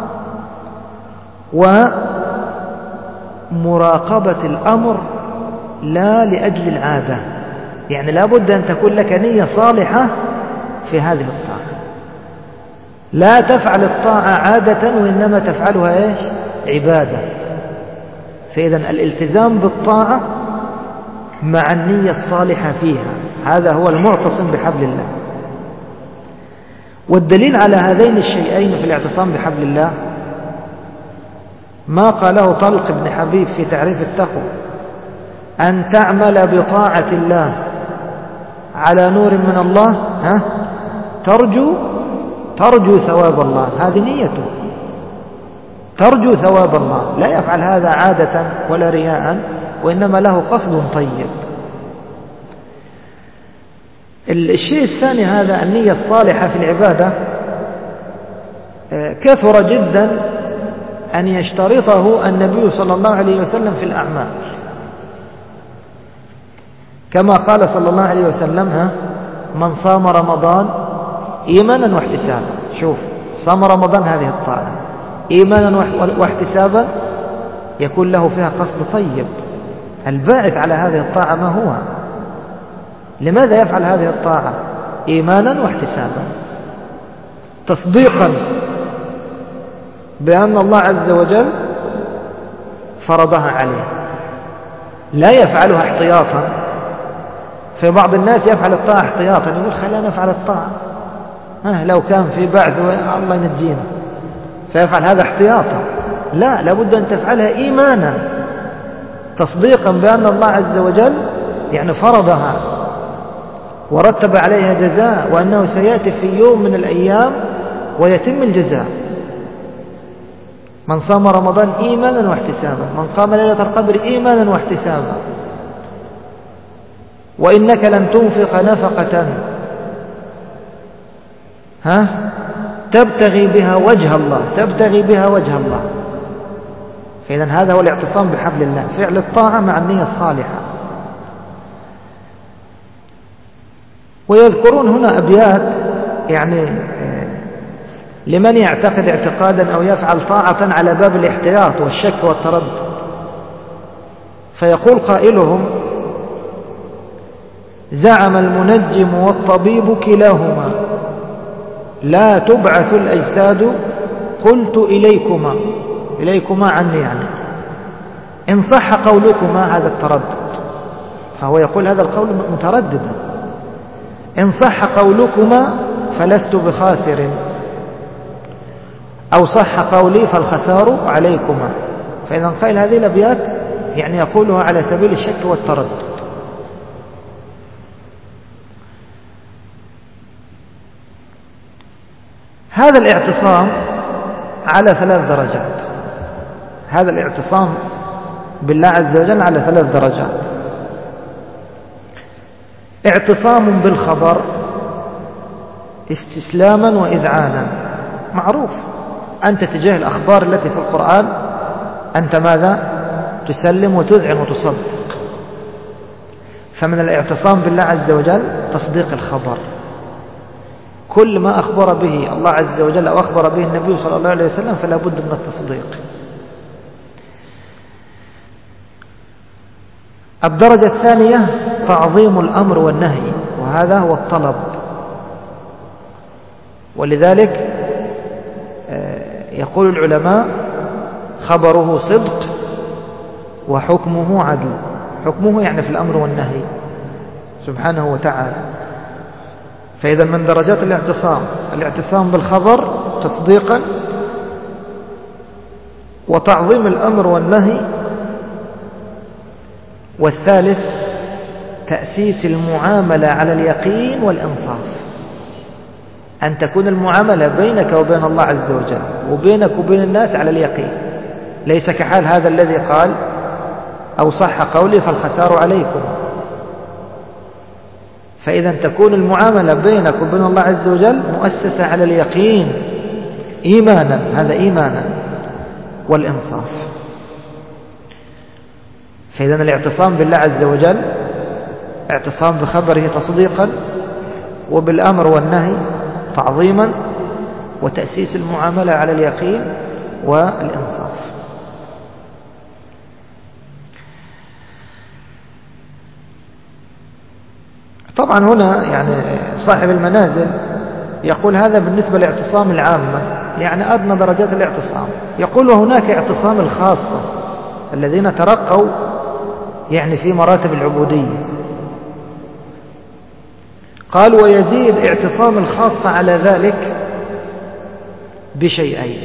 ومراقبة الأمر لا لأجل العادة. يعني لا بد أن تكون لك نية صالحة في هذه الطاعة، لا تفعل الطاعة عادة وإنما تفعلها إيش؟ عبادة. فإذا الالتزام بالطاعة مع النية الصالحة فيها، هذا هو المعتصم بحبل الله. والدليل على هذين الشيئين في الاعتصام بحبل الله ما قاله طلق بن حبيب في تعريف التقوى: أن تعمل بطاعة الله على نور من الله، ها ترجو ترجو ثواب الله، هذه نيته، ترجو ثواب الله، لا يفعل هذا عادة ولا رياء، وإنما له قصد طيب. الشيء الثاني هذا النية الصالحة في العبادة كثر جدا أن يشترطه النبي صلى الله عليه وسلم في الأعمال، كما قال صلى الله عليه وسلم: ها من صام رمضان إيمانا واحتسابا. شوف، صام رمضان هذه الطاعة إيمانا واحتسابا يكون له فيها قصد طيب. الباعث على هذه الطاعة ما هو؟ لماذا يفعل هذه الطاعة؟ إيمانا واحتسابا، تصديقا بأن الله عز وجل فرضها عليه، لا يفعلها احتياطا. في بعض الناس يفعل الطاعة احتياطا، يقول خلينا نفعل الطاعة ها لو كان في بعث الله ينجينا، فيفعل هذا احتياطا. لا، لابد أن تفعلها إيمانا، تصديقا بأن الله عز وجل يعني فرضها ورتب عليها جزاء، وأنه سيأتي في يوم من الأيام ويتم الجزاء. من صام رمضان إيمانا واحتسابا، من قام ليلة القدر إيمانا واحتسابا. وإنك لن تنفق نفقة ها تبتغي بها وجه الله، تبتغي بها وجه الله. فإذا هذا هو الاعتصام بحبل الله، فعل الطاعة مع النية الصالحة. ويذكرون هنا أبيات يعني لمن يعتقد اعتقادا أو يفعل طاعة على باب الاحتياط والشك والتردد. فيقول قائلهم: زعم المنجم والطبيب كلاهما لا تبعث الأجساد، قلت إليكما إليكما عني يعني إن صح قولكما. هذا التردد، فهو يقول هذا القول مترددا: إن صح قولكما فلست بخاسر، أو صح قولي فالخسار عليكما. فإذا قائل هذه الأبيات يعني يقولها على سبيل الشك والتردد. هذا الاعتصام على ثلاث درجات، هذا الاعتصام بالله عز وجل على ثلاث درجات. اعتصام بالخبر استسلاما وإذعانا، معروف أنت تجاه الأخبار التي في القرآن أنت ماذا؟ تسلم وتذعن وتصدق. فمن الاعتصام بالله عز وجل تصديق الخبر، كل ما أخبر به الله عز وجل أو أخبر به النبي صلى الله عليه وسلم فلا بد من التصديق. الدرجة الثانية تعظيم الأمر والنهي، وهذا هو الطلب. ولذلك يقول العلماء: خبره صدق وحكمه عدل. حكمه يعني في الأمر والنهي سبحانه وتعالى. فإذا من درجات الاعتصام الاعتصام بالخبر تصديقا، وتعظيم الأمر والنهي. والثالث تأسيس المعاملة على اليقين والإنصاف، أن تكون المعاملة بينك وبين الله عز وجل وبينك وبين الناس على اليقين، ليس كحال هذا الذي قال: أو صح قولي فالخسار عليكم. فإذا تكون المعاملة بينك وبين الله عز وجل مؤسسة على اليقين إيمانا، هذا إيمانا والإنصاف. فإذا الاعتصام بالله عز وجل اعتصام بخبره تصديقا، وبالأمر والنهي تعظيما، وتأسيس المعاملة على اليقين والإنصاف. طبعا هنا يعني صاحب المنازل يقول هذا بالنسبة لاعتصام العامة، يعني أدنى درجات الاعتصام. يقول وهناك اعتصام الخاصة، الذين ترقوا يعني في مراتب العبودية. قال ويزيد اعتصام الخاصة على ذلك بشيئين: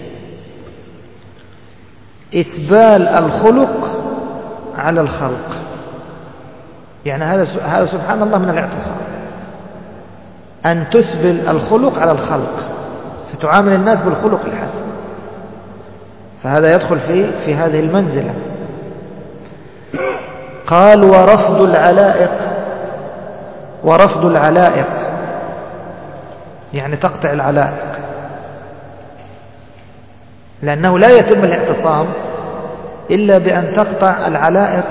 إتبال الخلق على الخلق، يعني هذا هذا سبحان الله من الاعتصام، أن تسبل الخلق على الخلق، فتعامل الناس بالخلق الحسن، فهذا يدخل في في هذه المنزلة. قال ورفض العلائق، ورفض العلائق يعني تقطع العلائق، لأنه لا يتم الاعتصام إلا بأن تقطع العلائق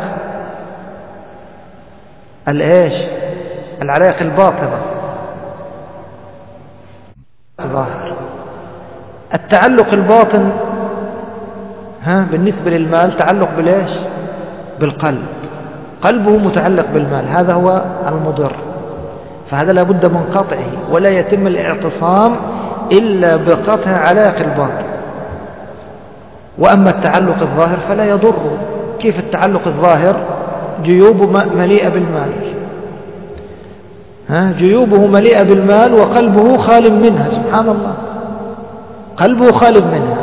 الإيش؟ العلائق الباطنة الظاهر. التعلق الباطن ها بالنسبة للمال تعلق بالإيش؟ بالقلب، قلبه متعلق بالمال، هذا هو المضر، فهذا لابد من قطعه، ولا يتم الاعتصام إلا بقطع علائق الباطن. وأما التعلق الظاهر فلا يضر. كيف التعلق الظاهر؟ جيوبه مليئة بالمال، ها جيوبه مليئة بالمال وقلبه خال منها، سبحان الله، قلبه خال منها.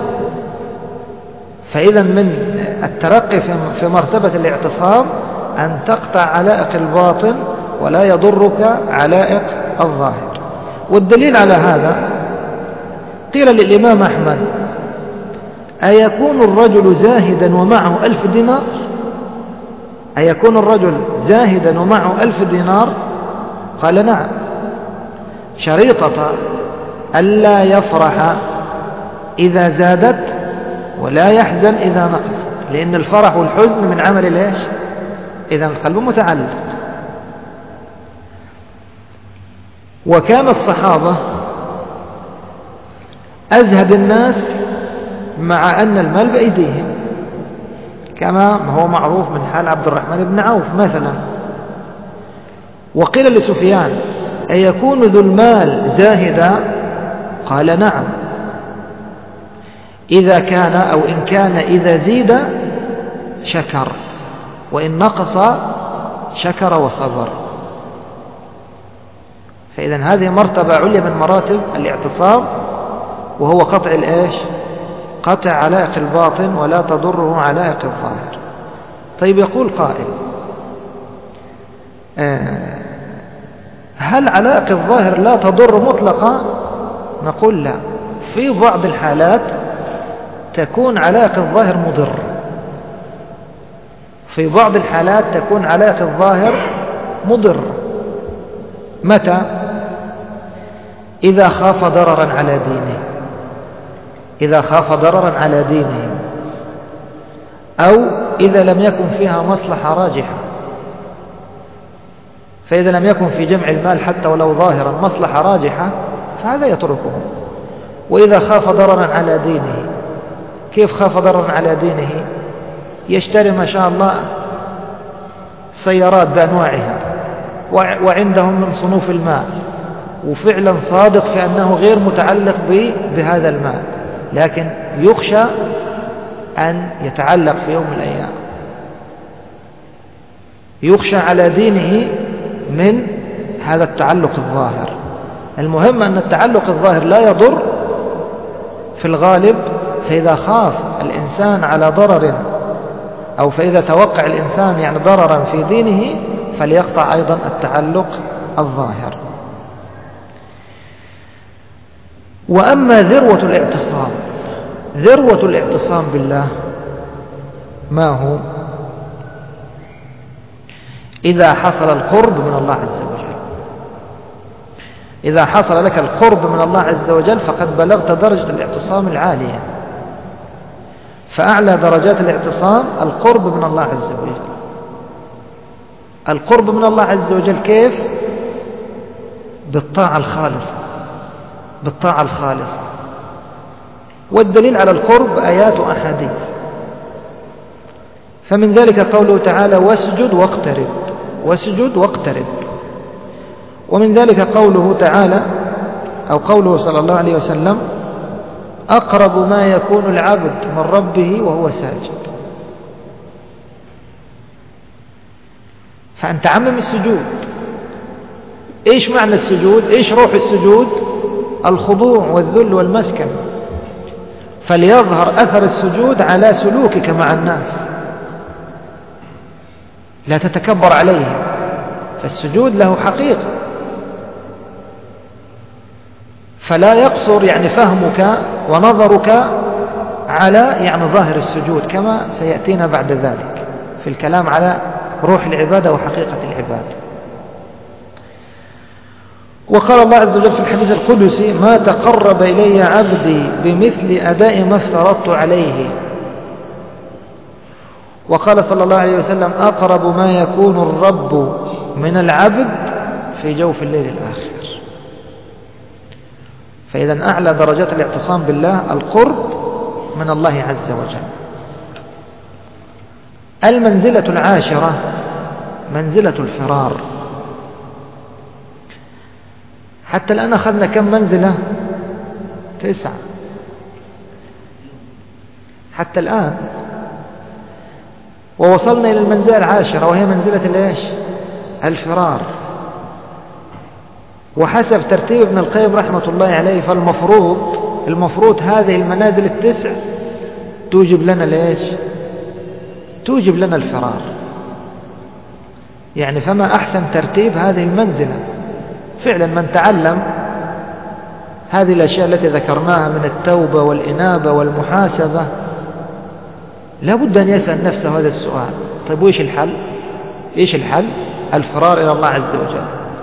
فإذا من الترقي في مرتبة الاعتصام أن تقطع علائق الباطن ولا يضرك علائق الظاهر. والدليل على هذا قيل للإمام أحمد: أيكون الرجل زاهدا ومعه ألف دينار؟ أيكون الرجل زاهدا ومعه ألف دينار؟ قال: نعم، شريطة ألا يفرح إذا زادت ولا يحزن إذا نقص، لأن الفرح والحزن من عمل الإيش؟ إذا القلب متعلق. وكان الصحابة أزهد الناس مع أن المال بأيديهم، كما هو معروف من حال عبد الرحمن بن عوف مثلا. وقيل لسفيان: أيكون ذو المال زاهدا؟ قال: نعم، إذا كان أو إن كان إذا زيد شكر، وإن نقص شكر وصبر. فإذا هذه مرتبة عليا من مراتب الاعتصام، وهو قطع الإيش؟ قطع علائق الباطن ولا تضره علائق الظاهر. طيب، يقول قائل: هل علائق الظاهر لا تضر مطلقا؟ نقول لا، في بعض الحالات تكون علائق الظاهر مضر، في بعض الحالات تكون علائق الظاهر مضر. متى؟ إذا خاف ضررا على دينه، إذا خاف ضررا على دينه، أو إذا لم يكن فيها مصلحة راجحة. فإذا لم يكن في جمع المال حتى ولو ظاهرا مصلحة راجحة فهذا يتركه. وإذا خاف ضررا على دينه، كيف خاف ضررا على دينه؟ يشتري ما شاء الله سيارات بأنواعها وعندهم من صنوف المال، وفعلا صادق في أنه غير متعلق بهذا المال، لكن يخشى أن يتعلق في يوم من الأيام، يخشى على دينه من هذا التعلق الظاهر. المهم أن التعلق الظاهر لا يضر في الغالب، فإذا خاف الإنسان على ضرر، أو فإذا توقع الإنسان يعني ضررا في دينه، فليقطع أيضا التعلق الظاهر. وأما ذروة الاعتصام، ذروة الاعتصام بالله ما هو؟ إذا حصل القرب من الله عز وجل، إذا حصل لك القرب من الله عز وجل فقد بلغت درجة الاعتصام العالية. فأعلى درجات الاعتصام القرب من الله عز وجل. القرب من الله عز وجل كيف؟ بالطاعة الخالصة، بالطاعة الخالصة. والدليل على القرب آيات وأحاديث. فمن ذلك قوله تعالى: واسجد واقترب، واسجد واقترب. ومن ذلك قوله تعالى أو قوله صلى الله عليه وسلم: أقرب ما يكون العبد من ربه وهو ساجد. فأنت عمم السجود. إيش معنى السجود؟ إيش روح السجود؟ الخضوع والذل والمسكن. فليظهر أثر السجود على سلوكك مع الناس، لا تتكبر عليه، فالسجود له حقيقة. فلا يقصر يعني فهمك ونظرك على يعني ظاهر السجود، كما سيأتينا بعد ذلك في الكلام على روح العبادة وحقيقة العبادة. وقال الله عز وجل في الحديث القدسي: ما تقرب إلي عبدي بمثل أداء ما افترضت عليه. وقال صلى الله عليه وسلم: أقرب ما يكون الرب من العبد في جوف الليل الآخر. فإذا أعلى درجات الاعتصام بالله القرب من الله عز وجل. المنزلة العاشرة منزلة الفرار. حتى الآن أخذنا كم منزلة؟ تسعة حتى الآن، ووصلنا إلى المنزلة العاشرة وهي منزلة الإيش؟ الفرار. وحسب ترتيب ابن القيم رحمة الله عليه فالمفروض المفروض هذه المنازل التسع توجب لنا ليش؟ توجب لنا الفرار. يعني فما أحسن ترتيب هذه المنزلة. فعلا من تعلم هذه الأشياء التي ذكرناها من التوبة والإنابة والمحاسبة لا بد أن يسأل نفسه هذا السؤال: طيب وإيش الحل؟ إيش الحل؟ الفرار إلى الله عز وجل.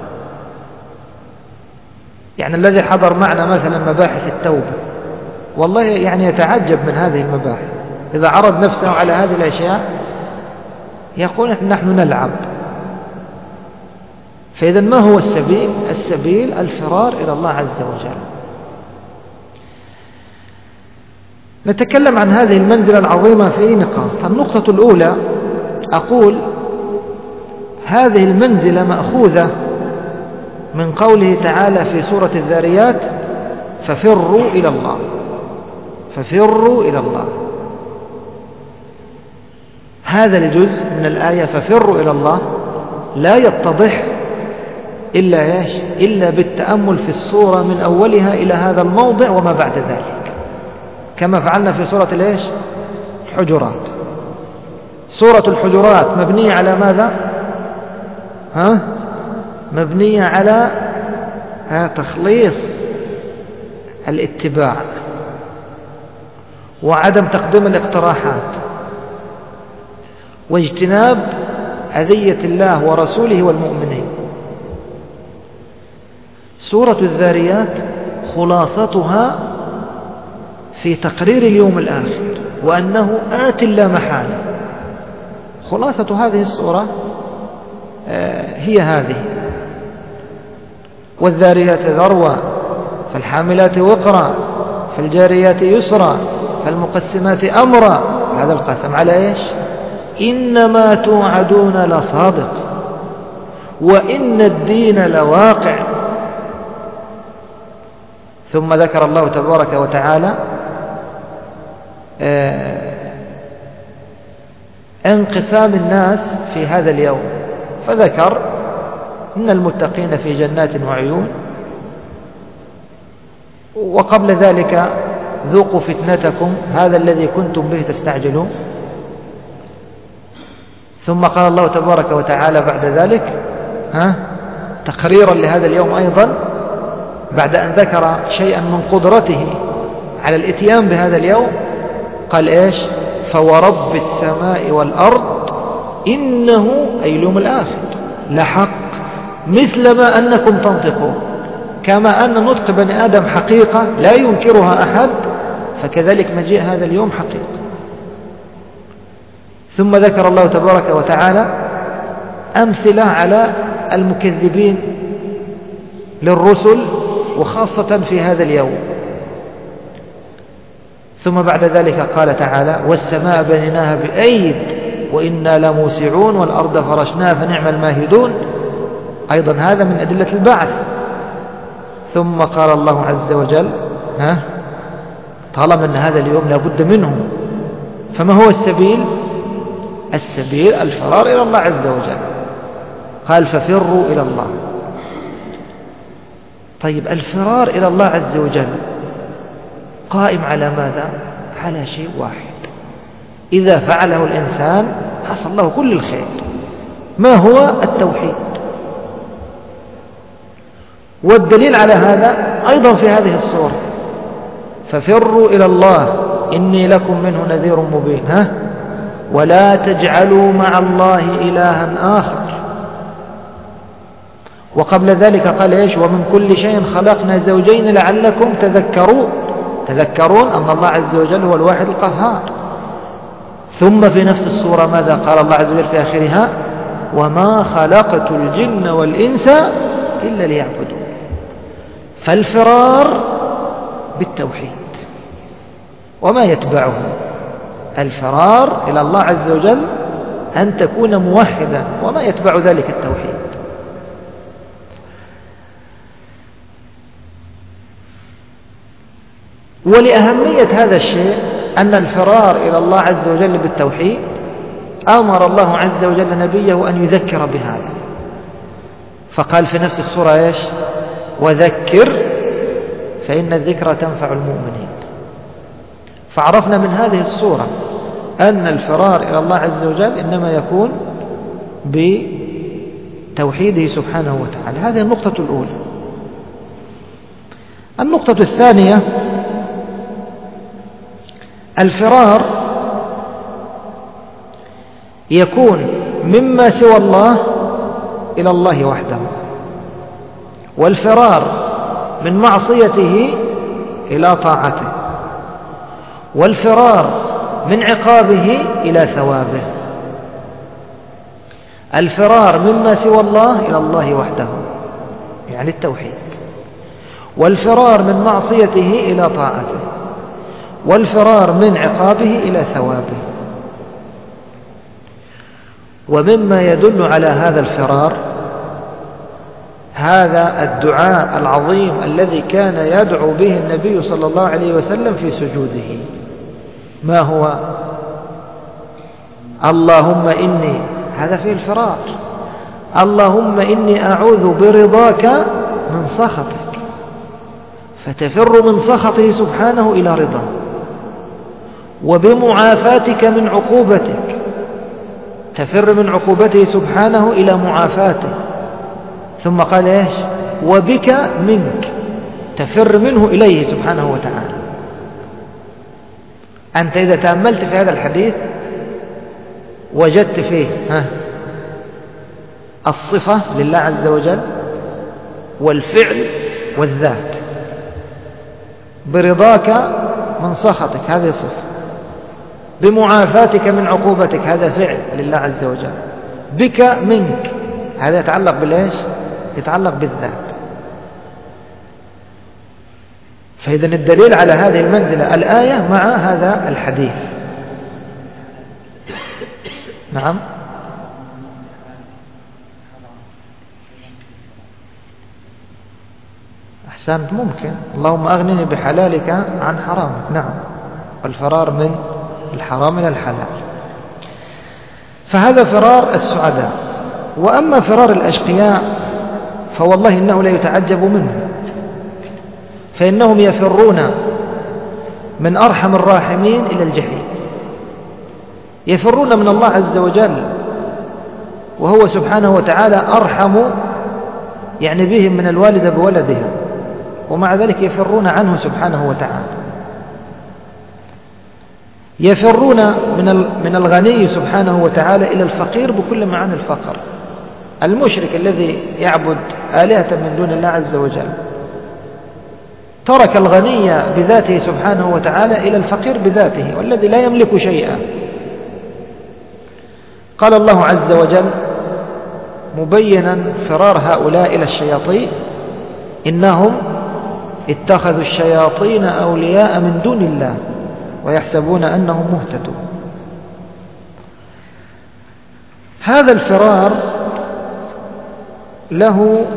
يعني الذي حضر معنا مثلا مباحث التوبة والله يعني يتعجب من هذه المباحث، إذا عرض نفسه على هذه الأشياء يقول نحن نلعب. فإذا ما هو السبيل؟ السبيل الفرار إلى الله عز وجل. نتكلم عن هذه المنزلة العظيمة في نقاط. النقطة الأولى أقول هذه المنزلة مأخوذة من قوله تعالى في سورة الذاريات: ففروا إلى الله. ففروا إلى الله، هذا الجزء من الآية ففروا إلى الله لا يتضح إلا إيش؟ إلا بالتأمل في السورة من أولها إلى هذا الموضع وما بعد ذلك، كما فعلنا في سورة الإيش؟ الحجرات. سورة الحجرات مبنية على ماذا؟ ها؟ مبنية على ها تخليص الاتباع وعدم تقديم الاقتراحات واجتناب أذية الله ورسوله والمؤمنين. سورة الذاريات خلاصتها في تقرير اليوم الآخر وأنه آت لا محالة. خلاصة هذه السورة هي هذه: والذاريات ذروة، فالحاملات وقرا، فالجاريات يسرا، فالمقسمات أمرا. هذا القسم على إيش؟ إنما توعدون لصادق وإن الدين لواقع. ثم ذكر الله تبارك وتعالى انقسام الناس في هذا اليوم، فذكر إن المتقين في جنات وعيون، وقبل ذلك ذوقوا فتنتكم هذا الذي كنتم به تستعجلون. ثم قال الله تبارك وتعالى بعد ذلك ها تقريرا لهذا اليوم أيضا، بعد أن ذكر شيئا من قدرته على الاتيان بهذا اليوم، قال إيش؟ فورب السماء والأرض إنه أي اليوم الآخر لحق مثل ما أنكم تنطقون. كما أن نطق بني آدم حقيقة لا ينكرها أحد، فكذلك مجيء هذا اليوم حقيقة. ثم ذكر الله تبارك وتعالى أمثلة على المكذبين للرسل وخاصة في هذا اليوم. ثم بعد ذلك قال تعالى: والسماء بنيناها بأيد وإنا لموسعون والأرض فرشناها فنعم الماهدون. أيضا هذا من أدلة البعث. ثم قال الله عز وجل: ها طالما أن هذا اليوم لابد منه، فما هو السبيل؟ السبيل الفرار إلى الله عز وجل. قال ففروا إلى الله. طيب الفرار إلى الله عز وجل قائم على ماذا؟ على شيء واحد إذا فعله الإنسان حصل له كل الخير، ما هو؟ التوحيد. والدليل على هذا أيضا في هذه الصورة، ففروا إلى الله إني لكم منه نذير مبين، ها؟ ولا تجعلوا مع الله إلها آخر. وقبل ذلك قال إيش؟ ومن كل شيء خلقنا زوجين لعلكم تذكرون. تذكرون أن الله عز وجل هو الواحد القهار. ثم في نفس السورة ماذا قال الله عز وجل في آخرها؟ وما خلقت الجن والإنس إلا ليعبدون. فالفرار بالتوحيد وما يتبعه، الفرار إلى الله عز وجل أن تكون موحدا وما يتبع ذلك التوحيد. ولأهمية هذا الشيء أن الفرار إلى الله عز وجل بالتوحيد أمر الله عز وجل نبيه أن يذكر بهذا، فقال في نفس السورة إيش؟ وذكر فإن الذكرى تنفع المؤمنين. فعرفنا من هذه السورة أن الفرار إلى الله عز وجل إنما يكون بتوحيده سبحانه وتعالى. هذه النقطة الأولى. النقطة الثانية، الفرار يكون مما سوى الله إلى الله وحده، والفرار من معصيته إلى طاعته، والفرار من عقابه إلى ثوابه. الفرار مما سوى الله إلى الله وحده يعني التوحيد، والفرار من معصيته إلى طاعته، والفرار من عقابه إلى ثوابه. ومما يدل على هذا الفرار هذا الدعاء العظيم الذي كان يدعو به النبي صلى الله عليه وسلم في سجوده. ما هو؟ اللهم إني، هذا فيه الفرار، اللهم إني أعوذ برضاك من سخطك، فتفر من سخطه سبحانه إلى رضاه، وبمعافاتك من عقوبتك، تفر من عقوبته سبحانه إلى معافاته. ثم قال إيش؟ وبك منك، تفر منه إليه سبحانه وتعالى. أنت إذا تأملت في هذا الحديث وجدت فيه ها الصفة لله عز وجل والفعل والذات. برضاك من سخطك هذه صفة، بمعافاتك من عقوبتك هذا فعل لله عز وجل، بك منك هذا يتعلق بالإيش؟ يتعلق بالذات. فإذن الدليل على هذه المنزلة الآية مع هذا الحديث. نعم. أحسنت، ممكن اللهم أغنني بحلالك عن حرامك. نعم، والفرار من الحرام إلى الحلال. فهذا فرار السعداء. وأما فرار الأشقياء فوالله إنه لا يتعجب منه، فإنهم يفرون من أرحم الراحمين إلى الجحيم، يفرون من الله عز وجل وهو سبحانه وتعالى أرحم يعني بهم من الوالدة بولدها، ومع ذلك يفرون عنه سبحانه وتعالى. يفرون من من الغني سبحانه وتعالى إلى الفقير بكل معاني الفقر. المشرك الذي يعبد آلهة من دون الله عز وجل ترك الغني بذاته سبحانه وتعالى إلى الفقير بذاته، والذي لا يملك شيئا. قال الله عز وجل مبينا فرار هؤلاء إلى الشياطين إنهم اتخذوا الشياطين أولياء من دون الله ويحسبون أنهم مهتدون. هذا الفرار له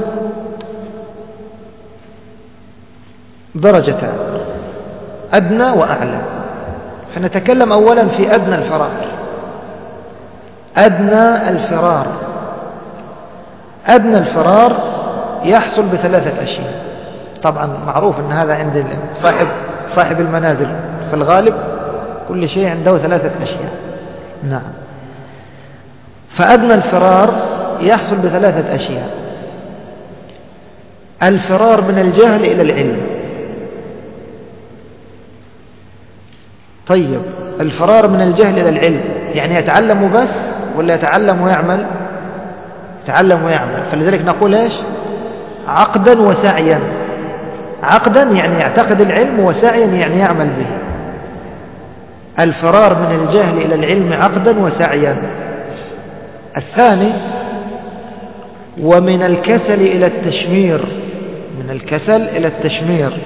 درجتان، أدنى وأعلى. فنتكلم أولا في أدنى الفرار. أدنى الفرار أدنى الفرار يحصل بثلاثة أشياء. طبعا معروف أن هذا عند صاحب صاحب المنازل في الغالب كل شيء عنده ثلاثة أشياء. نعم. فأدنى الفرار يحصل بثلاثة أشياء: الفرار من الجهل إلى العلم. طيب الفرار من الجهل إلى العلم يعني يتعلم بس ولا يتعلم ويعمل؟ يتعلم ويعمل. فلذلك نقول إيش؟ عقدا وسعيا. عقدا يعني يعتقد العلم، وسعيا يعني يعمل به. الفرار من الجهل إلى العلم عقدا وسعيا. الثاني: ومن الكسل إلى التشمير. من الكسل إلى التشمير.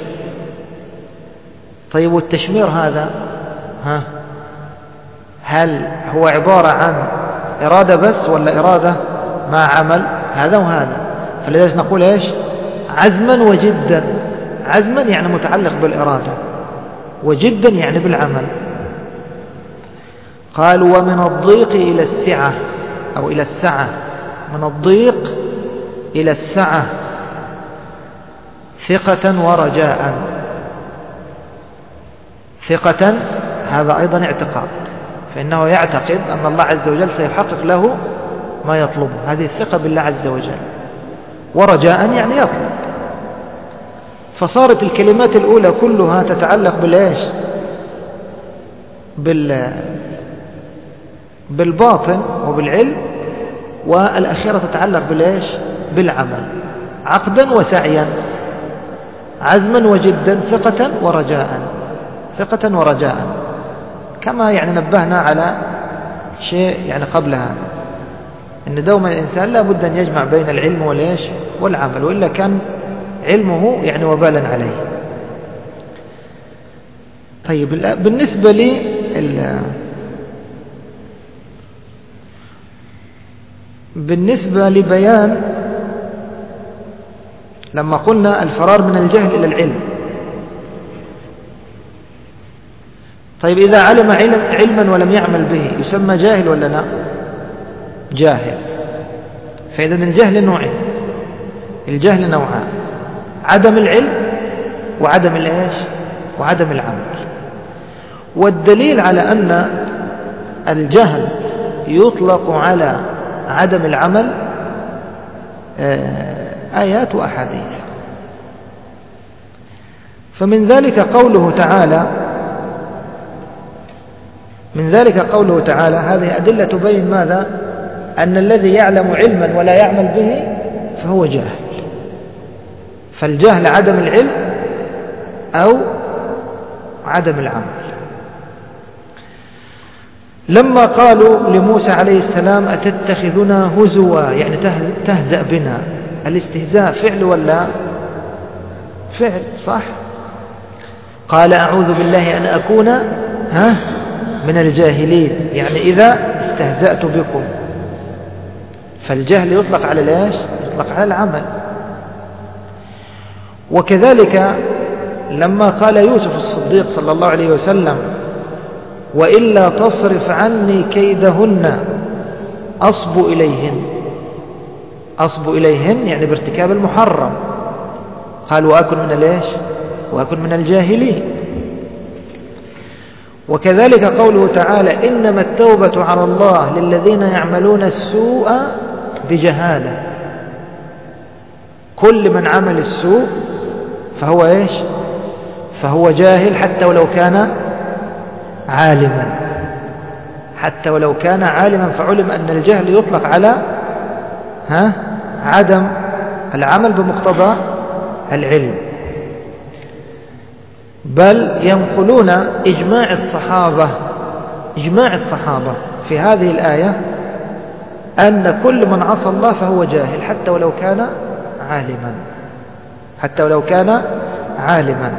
طيب والتشمير هذا ها هل هو عبارة عن إرادة بس ولا إرادة مع عمل؟ هذا وهذا. فلذلك نقول إيش؟ عزما وجدا. عزما يعني متعلق بالإرادة، وجدا يعني بالعمل. قال: ومن الضيق إلى السعة أو إلى السعة. من الضيق إلى السعة، ثقة ورجاء. ثقة هذا أيضا اعتقاد، فإنه يعتقد أن الله عز وجل سيحقق له ما يطلبه، هذه الثقة بالله عز وجل. ورجاء يعني يطلب. فصارت الكلمات الأولى كلها تتعلق بالإيش؟ بال بالباطن وبالعلم، والأخيرة تتعلق بالإيش؟ بالعمل. عقدا وسعيا، عزما وجدا، ثقة ورجاء. ثقة ورجاء، كما يعني نبهنا على شيء يعني قبل هذا، أن دوما الإنسان لا بد أن يجمع بين العلم والإيش؟ والعمل، وإلا كان علمه يعني وبالا عليه. طيب بالنسبة لي بالنسبة لبيان لما قلنا الفرار من الجهل إلى العلم، طيب إذا علم علم علما ولم يعمل به يسمى جاهل ولا لا؟ جاهل. فإذا الجهل نوعين، الجهل نوعان: عدم العلم وعدم الإيش؟ وعدم العمل. والدليل على أن الجهل يطلق على عدم العمل آيات وأحاديث. فمن ذلك قوله تعالى من ذلك قوله تعالى هذه أدلة تبين ماذا؟ أن الذي يعلم علما ولا يعمل به فهو جاهل. فالجهل عدم العلم أو عدم العمل. لما قالوا لموسى عليه السلام: أتتخذنا هزوا، يعني تهزأ بنا. الاستهزاء فعل ولا فعل؟ صح. قال: أعوذ بالله أن أكون ها من الجاهلين، يعني إذا استهزأت بكم. فالجهل يطلق على الإيش؟ يطلق على العمل. وكذلك لما قال يوسف الصديق صلى الله عليه وسلم: وإلا تصرف عني كيدهن أصب إليهن. أصب إليهن يعني بارتكاب المحرم. قال: وأكن من الإيش؟ وأكن من الجاهلين. وكذلك قوله تعالى: إنما التوبة على الله للذين يعملون السوء بجهالة. كل من عمل السوء فهو إيش؟ فهو جاهل، حتى ولو كان عالما. حتى ولو كان عالما، فعلم أن الجهل يطلق على ها عدم العمل بمقتضى العلم. بل ينقلون إجماع الصحابة إجماع الصحابة في هذه الآية أن كل من عصى الله فهو جاهل، حتى ولو كان عالما حتى ولو كان عالما.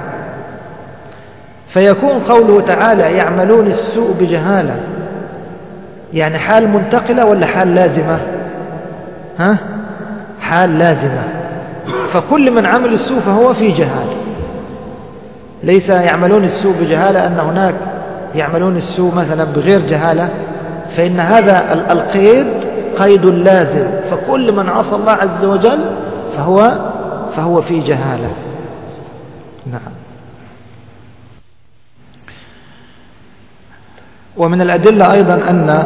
فيكون قوله تعالى: يعملون السوء بجهالة، يعني حال منتقلة ولا حال لازمة؟ ها؟ حال لازمة. فكل من عمل السوء فهو في جهالة. ليس يعملون السوء بجهالة أن هناك يعملون السوء مثلا بغير جهالة، فإن هذا القيد قيد لازم، فكل من عصى الله عز وجل فهو فهو في جهالة. نعم. ومن الأدلة أيضا أن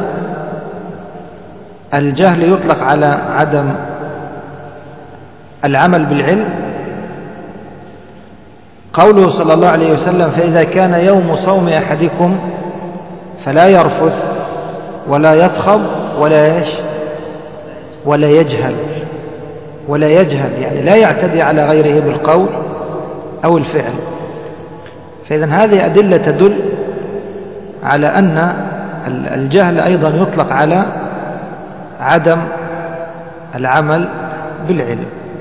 الجهل يطلق على عدم العمل بالعلم قوله صلى الله عليه وسلم: فإذا كان يوم صوم أحدكم فلا يرفث ولا يصخب ولا يش ولا يجهل ولا يجهل يعني لا يعتدي على غيره بالقول أو الفعل. فإذا هذه أدلة تدل على أن الجهل أيضا يطلق على عدم العمل بالعلم.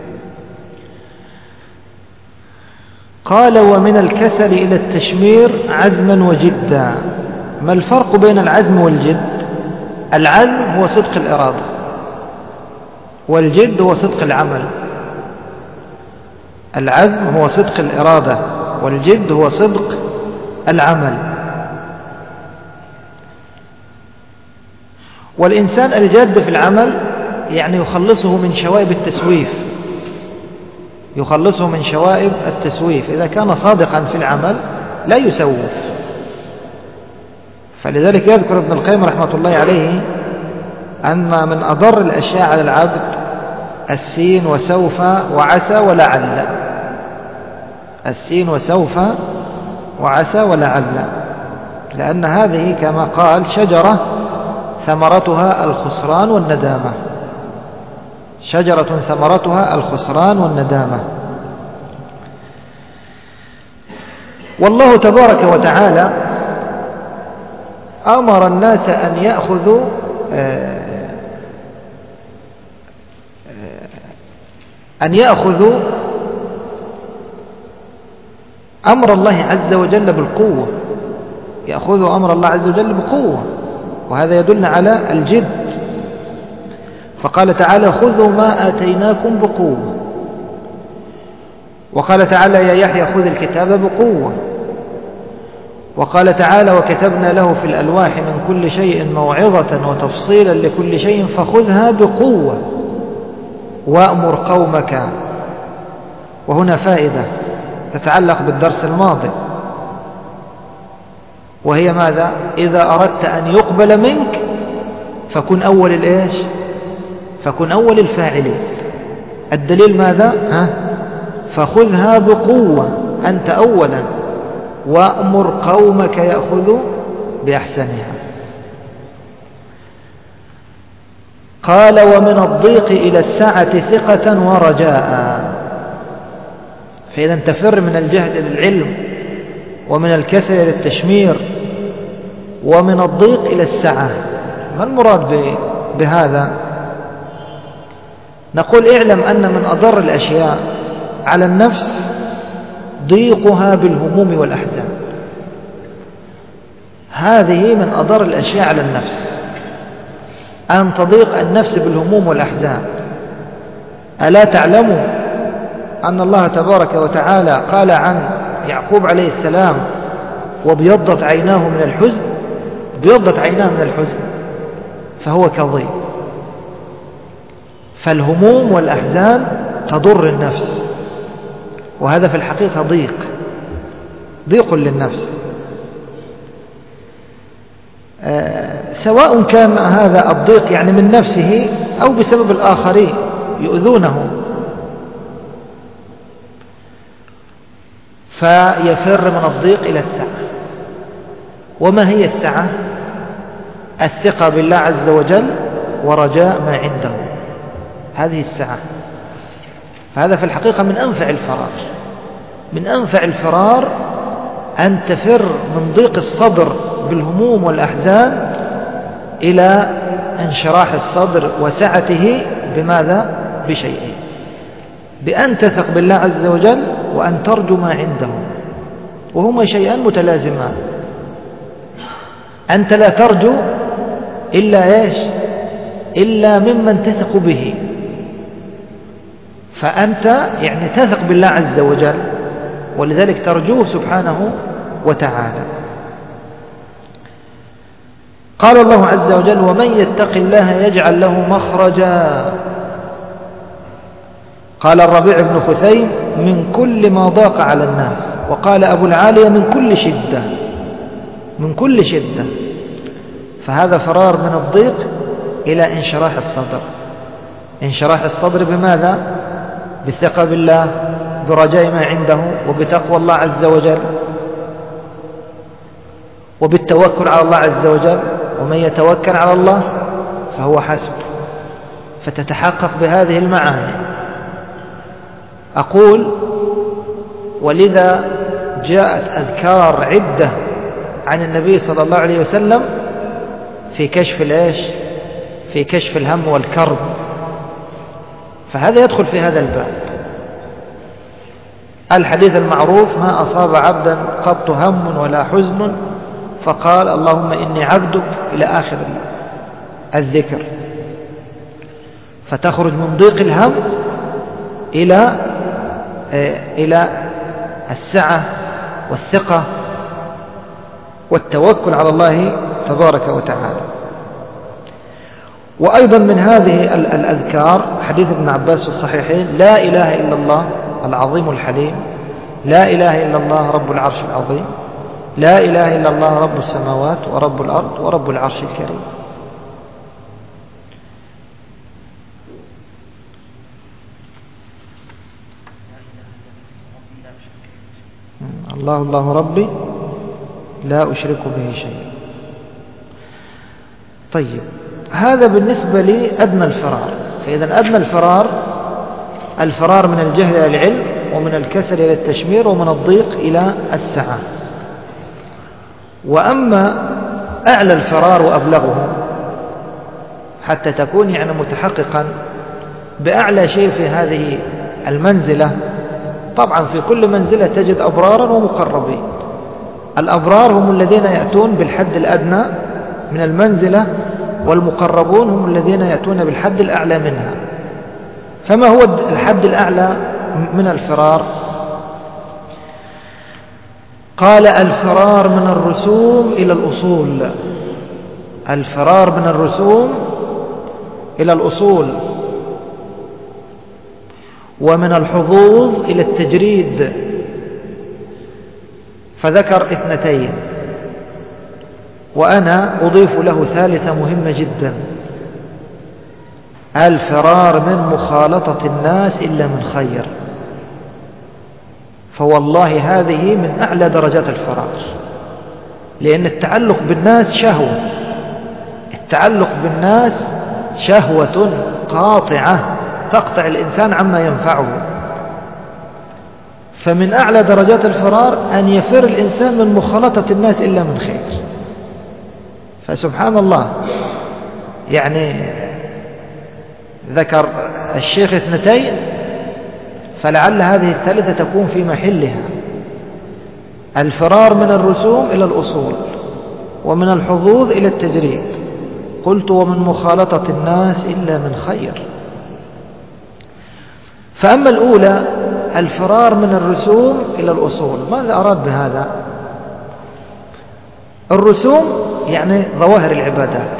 قال: ومن الكسل إلى التشمير عزما وجدا. ما الفرق بين العزم والجد؟ العزم هو صدق الإرادة، والجد هو صدق العمل. العزم هو صدق الإرادة، والجد هو صدق العمل. والإنسان الجاد في العمل يعني يخلصه من شوائب التسويف، يخلصه من شوائب التسويف. إذا كان صادقا في العمل لا يسوف. فلذلك يذكر ابن القيم رحمة الله عليه أن من أضر الأشياء على العبد السين وسوف وعسى ولعل. السين وسوف وعسى ولعل، لأن هذه كما قال شجرة ثمرتها الخسران والندامة. شجرة ثمرتها الخسران والندامة. والله تبارك وتعالى أمر الناس أن يأخذوا أن يأخذوا أمر الله عز وجل بالقوة، يأخذوا أمر الله عز وجل بقوة، وهذا يدل على الجد. فقال تعالى: خذوا ما آتيناكم بقوة. وقال تعالى: يا يحيى خذ الكتاب بقوة. وقال تعالى: وكتبنا له في الألواح من كل شيء موعظة وتفصيلا لكل شيء فخذها بقوة وأمر قومك. وهنا فائدة تتعلق بالدرس الماضي، وهي ماذا؟ إذا أردت أن يقبل منك فكن أول الإيش؟ فكن أول الفاعلين. الدليل ماذا؟ ها؟ فخذها بقوة أنت أولا، وأمر قومك يأخذوا بأحسنها. قال: ومن الضيق إلى السعة ثقة ورجاء. فإذا تفر من الجهل إلى العلم، ومن الكسل إلى التشمير، ومن الضيق إلى السعة. ما المراد بهذا؟ نقول: اعلم أن من أضر الأشياء على النفس ضيقها بالهموم والأحزان. هذه من أضر الأشياء على النفس، أن تضيق النفس بالهموم والأحزان. ألا تعلموا أن الله تبارك وتعالى قال عن يعقوب عليه السلام: وابيضت عيناه من الحزن. ابيضت عيناه من الحزن، فهو كظيم. فالهموم والأحزان تضر النفس، وهذا في الحقيقة ضيق ضيق للنفس. آه سواء كان هذا الضيق يعني من نفسه أو بسبب الآخرين يؤذونه، فيفر من الضيق إلى السعة. وما هي السعة؟ الثقة بالله عز وجل ورجاء ما عنده، هذه السعة. فهذا في الحقيقة من أنفع الفرار، من أنفع الفرار أن تفر من ضيق الصدر بالهموم والأحزان إلى انشراح الصدر وسعته. بماذا؟ بشيئين: بأن تثق بالله عز وجل، وأن ترجو ما عنده، وهما شيئان متلازمان. أنت لا ترجو إلا إيش؟ إلا ممن تثق به. فأنت يعني تثق بالله عز وجل، ولذلك ترجوه سبحانه وتعالى. قال الله عز وجل: ومن يتق الله يجعل له مخرجا. قال الربيع بن خثيم: من كل ما ضاق على الناس. وقال أبو العالية: من كل شدة، من كل شدة. فهذا فرار من الضيق إلى انشراح الصدر. انشراح الصدر بماذا؟ بالثقة بالله، برجاء ما عنده، وبتقوى الله عز وجل، وبالتوكل على الله عز وجل. ومن يتوكل على الله فهو حسبه. فتتحقق بهذه المعاني. أقول: ولذا جاءت أذكار عدة عن النبي صلى الله عليه وسلم في كشف الإيش؟ في كشف الهم والكرب. فهذا يدخل في هذا الباب. الحديث المعروف: ما أصاب عبدا قط هم ولا حزن فقال اللهم إني عبدك، إلى آخر الذكر. فتخرج من ضيق الهم إلى إلى السعة والثقة والتوكل على الله تبارك وتعالى. وأيضا من هذه الأذكار حديث ابن عباس في الصحيحين: لا إله إلا الله العظيم الحليم، لا إله إلا الله رب العرش العظيم، لا إله إلا الله رب السماوات ورب الأرض ورب العرش الكريم. الله الله ربي لا أشرك به شيء. طيب، هذا بالنسبة لي أدنى الفرار. فإذا أدنى الفرار الفرار من الجهل إلى العلم، ومن الكسل إلى التشمير، ومن الضيق إلى السعة. وأما أعلى الفرار وأبلغه حتى تكون يعني متحققا بأعلى شيء في هذه المنزلة. طبعا في كل منزلة تجد أبرارا ومقربين. الأبرار هم الذين يأتون بالحد الأدنى من المنزلة، والمقربون هم الذين يأتون بالحد الأعلى منها. فما هو الحد الأعلى من الفرار؟ قال: الفرار من الرسوم إلى الأصول. الفرار من الرسوم إلى الأصول، ومن الحظوظ إلى التجريد. فذكر اثنتين، وأنا أضيف له ثالثة مهمة جدا: الفرار من مخالطة الناس إلا من خير. فوالله هذه من أعلى درجات الفرار، لأن التعلق بالناس شهوة. التعلق بالناس شهوة قاطعة تقطع الإنسان عما ينفعه. فمن أعلى درجات الفرار أن يفر الإنسان من مخالطة الناس إلا من خير. فسبحان الله، يعني ذكر الشيخ اثنتين، فلعل هذه الثالثة تكون في محلها: الفرار من الرسوم إلى الأصول، ومن الحظوظ إلى التجريد. قلت: ومن مخالطة الناس إلا من خير. فأما الأولى الفرار من الرسوم إلى الأصول، ماذا أراد بهذا؟ الرسوم يعني ظواهر العبادات،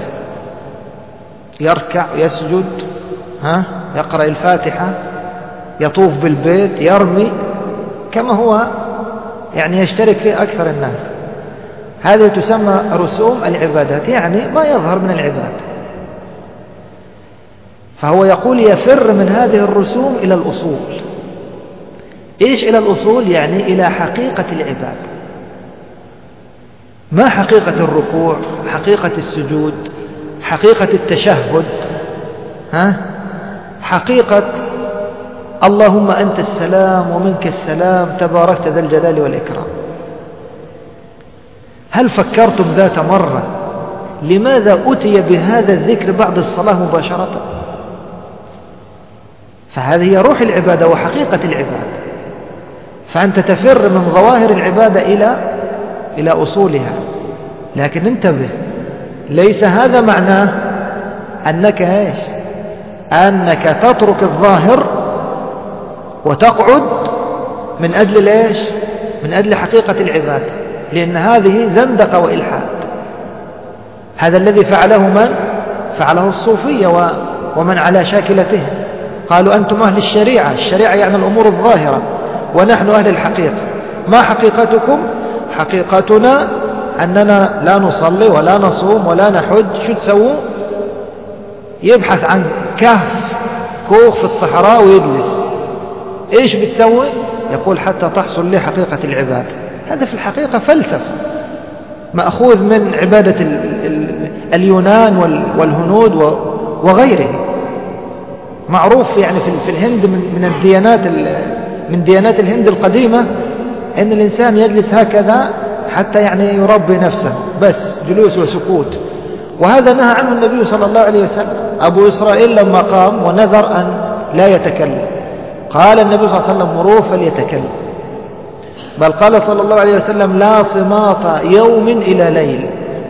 يركع يسجد، ها يقرأ الفاتحة، يطوف بالبيت، يرمي، كما هو يعني يشترك فيه أكثر الناس. هذه تسمى رسوم العبادات، يعني ما يظهر من العبادة. فهو يقول يفر من هذه الرسوم إلى الأصول. إيش إلى الأصول؟ يعني إلى حقيقة العبادة. ما حقيقة الركوع، حقيقة السجود، حقيقة التشهد، ها؟ حقيقة اللهم أنت السلام ومنك السلام تباركت ذا الجلال والإكرام. هل فكرتم ذات مرة لماذا أتي بهذا الذكر بعد الصلاة مباشرة؟ فهذه هي روح العبادة وحقيقة العبادة. فأنت تفر من ظواهر العبادة إلى إلى أصولها. لكن انتبه، ليس هذا معناه أنك إيش؟ أنك تترك الظاهر وتقعد من أجل إيش؟ من أجل حقيقة العبادة، لأن هذه زندقة وإلحاد. هذا الذي فعله من؟ فعله الصوفية ومن على شاكلتهم. قالوا أنتم أهل الشريعة، الشريعة يعني الأمور الظاهرة، ونحن أهل الحقيقة. ما حقيقتكم؟ حقيقتنا أننا لا نصلي ولا نصوم ولا نحج. شو تسووا؟ يبحث عن كهف كوخ في الصحراء ويجلس. إيش بتسوي؟ يقول حتى تحصل لي حقيقة العبادة. هذا في الحقيقة فلسفة مأخوذ من عبادة ال ال اليونان والهنود وغيره. معروف يعني في الهند من الديانات من ديانات الهند القديمة أن الإنسان يجلس هكذا حتى يعني يربي نفسه، بس جلوس وسكوت. وهذا نهى عنه النبي صلى الله عليه وسلم. أبو إسرائيل لما قام ونذر أن لا يتكلم قال النبي صلى الله عليه وسلم مروه فليتكلم، بل قال صلى الله عليه وسلم لا صماط يوم إلى ليل.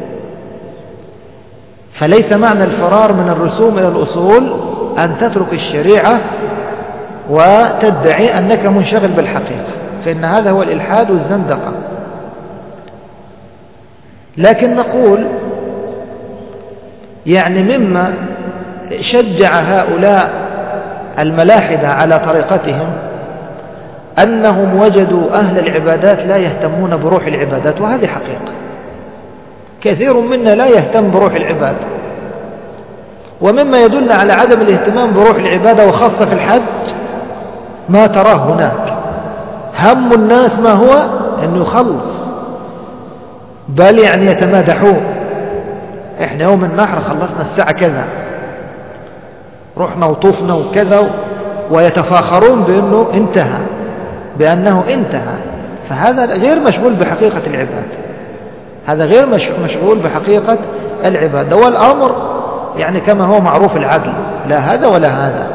فليس معنى الفرار من الرسوم إلى الأصول أن تترك الشريعة وتدعي أنك منشغل بالحقيقة، فإن هذا هو الإلحاد والزندقة. لكن نقول يعني مما شجع هؤلاء الملاحدة على طريقتهم أنهم وجدوا أهل العبادات لا يهتمون بروح العبادات، وهذه حقيقة. كثير منا لا يهتم بروح العبادة، ومما يدل على عدم الاهتمام بروح العبادة وخاصة في الحج ما تراه هناك. هم الناس ما هو؟ أنه يخلص، بل يعني يتمادحون. إحنا يوم النحر خلصنا الساعة كذا، رحنا وطوفنا وكذا، ويتفاخرون بأنه انتهى، بأنه انتهى. فهذا غير مشغول بحقيقة العبادة، هذا غير مشغول بحقيقة العبادة. والأمر يعني كما هو معروف العدل، لا هذا ولا هذا.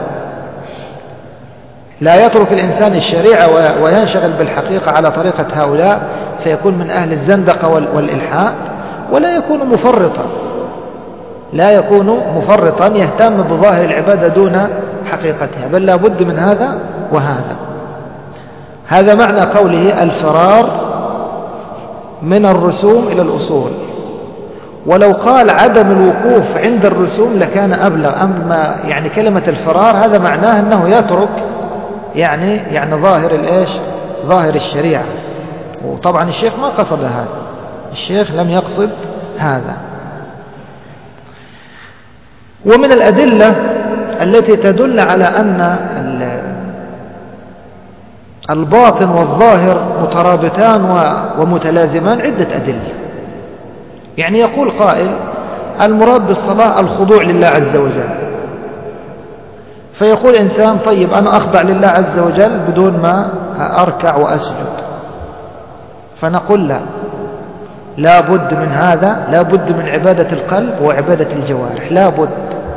لا يترك الإنسان الشريعة وينشغل بالحقيقة على طريقة هؤلاء فيكون من أهل الزندقة والإلحاد، ولا يكون مفرطا، لا يكون مفرطا يهتم بظاهر العبادة دون حقيقتها، بل لا بد من هذا وهذا. هذا معنى قوله الفرار من الرسوم إلى الأصول. ولو قال عدم الوقوف عند الرسوم لكان أبلغ. أما يعني كلمة الفرار هذا معناه أنه يترك يعني يعني ظاهر الإيش؟ ظاهر الشريعة. وطبعا الشيخ ما قصد هذا، الشيخ لم يقصد هذا. ومن الأدلة التي تدل على أن الباطن والظاهر مترابطان ومتلازمان عدة أدلة. يعني يقول قائل المراد بالصلاة الخضوع لله عز وجل، فيقول إنسان طيب أنا أخضع لله عز وجل بدون ما أركع وأسجد، فنقول لا، لا بد من هذا، لا بد من عبادة القلب وعبادة الجوارح. لا بد،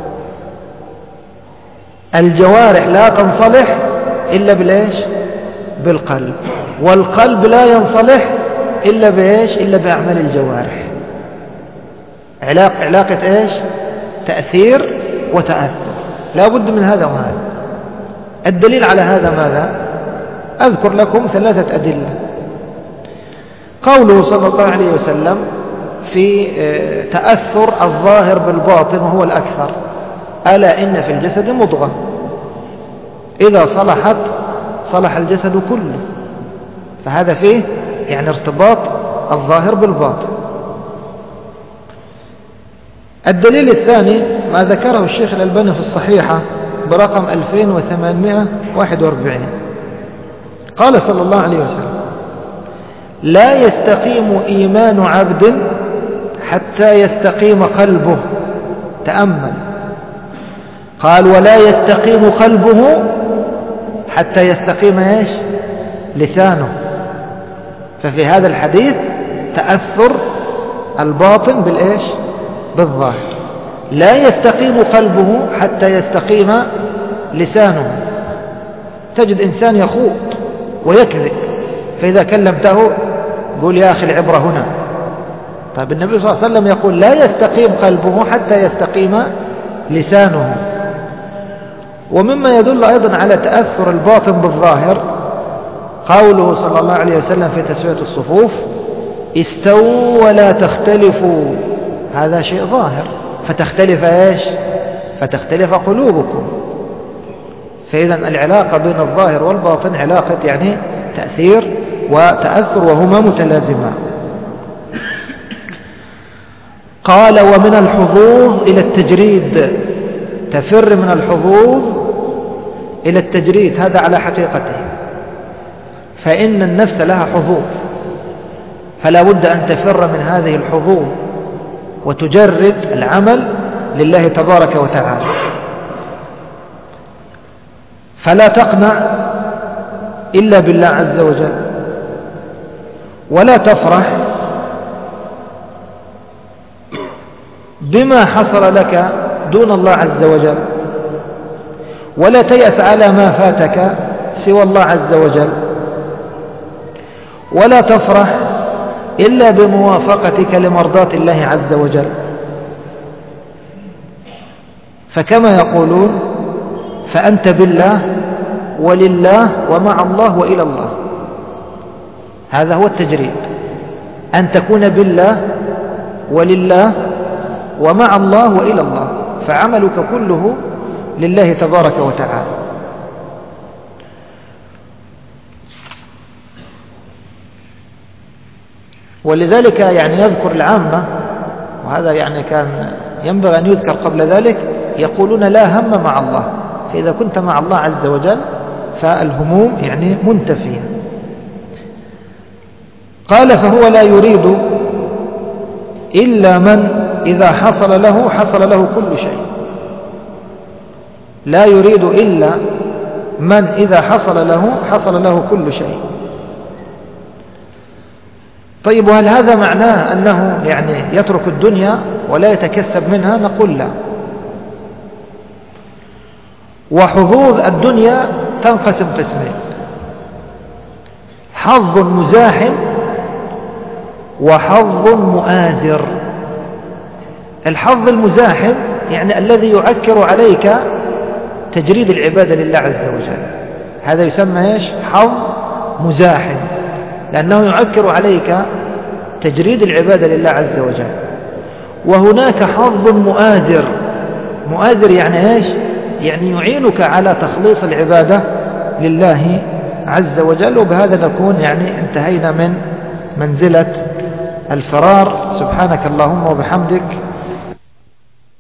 الجوارح لا تنصلح إلا بالإيش؟ بالقلب، والقلب لا ينصلح إلا بإيش؟ إلا بأعمال الجوارح. علاقة علاقة إيش؟ تأثير وتأثر، لا بد من هذا وهذا. الدليل على هذا ماذا؟ أذكر لكم ثلاثة أدلة. قوله صلى الله عليه وسلم في تأثر الظاهر بالباطن وهو الأكثر: ألا إن في الجسد مضغة إذا صلحت صلح الجسد كله. فهذا فيه يعني ارتباط الظاهر بالباطن. الدليل الثاني ما ذكره الشيخ الألباني في الصحيحة برقم ألفين وثمانمائة وواحد وأربعين، قال صلى الله عليه وسلم: لا يستقيم إيمان عبد حتى يستقيم قلبه. تأمل، قال: ولا يستقيم قلبه حتى يستقيم إيش؟ لسانه. ففي هذا الحديث تأثر الباطن بالإيش؟ بالظاهر. لا يستقيم قلبه حتى يستقيم لسانه. تجد إنسان يخوض ويكذب، فإذا كلمته قول يا أخي العبرة هنا. طيب النبي صلى الله عليه وسلم يقول لا يستقيم قلبه حتى يستقيم لسانه. ومما يدل أيضا على تأثر الباطن بالظاهر قوله صلى الله عليه وسلم في تسوية الصفوف: استووا ولا تختلفوا، هذا شيء ظاهر، فتختلف إيش؟ فتختلف قلوبكم. فإذا العلاقة بين الظاهر والباطن علاقة يعني تأثير وتأثر، وهما متلازمان. قال ومن الحظوظ إلى التجريد، تفر من الحظوظ إلى التجريد، هذا على حقيقته، فإن النفس لها حظوظ، فلا بد أن تفر من هذه الحظوظ وتجرد العمل لله تبارك وتعالى. فلا تقنع إلا بالله عز وجل، ولا تفرح بما حصل لك دون الله عز وجل، ولا تيأس على ما فاتك سوى الله عز وجل، ولا تفرح إلا بموافقتك لمرضاة الله عز وجل. فكما يقولون فأنت بالله ولله ومع الله وإلى الله، هذا هو التجريد، أن تكون بالله ولله ومع الله وإلى الله، فعملك كله لله تبارك وتعالى. ولذلك يعني يذكر العامة، وهذا يعني كان ينبغي أن يذكر قبل ذلك، يقولون لا هم مع الله، فإذا كنت مع الله عز وجل فالهموم يعني منتفية. قال فهو لا يريد إلا من إذا حصل له حصل له كل شيء، لا يريد إلا من إذا حصل له حصل له كل شيء. طيب، وهل هذا معناه أنه يعني يترك الدنيا ولا يتكسب منها؟ نقول لا. وحظوظ الدنيا تنقسم قسمين: حظ مزاحم وحظ مؤازر. الحظ المزاحم يعني الذي يعكر عليك تجريد العبادة لله عز وجل، هذا يسمى إيش؟ حظ مزاحم، لأنه يعكر عليك تجريد العبادة لله عز وجل. وهناك حظ مؤازر. مؤازر يعني إيش؟ يعني يعينك على تخليص العبادة لله عز وجل. وبهذا نكون يعني انتهينا من منزلة الفرار. سبحانك اللهم وبحمدك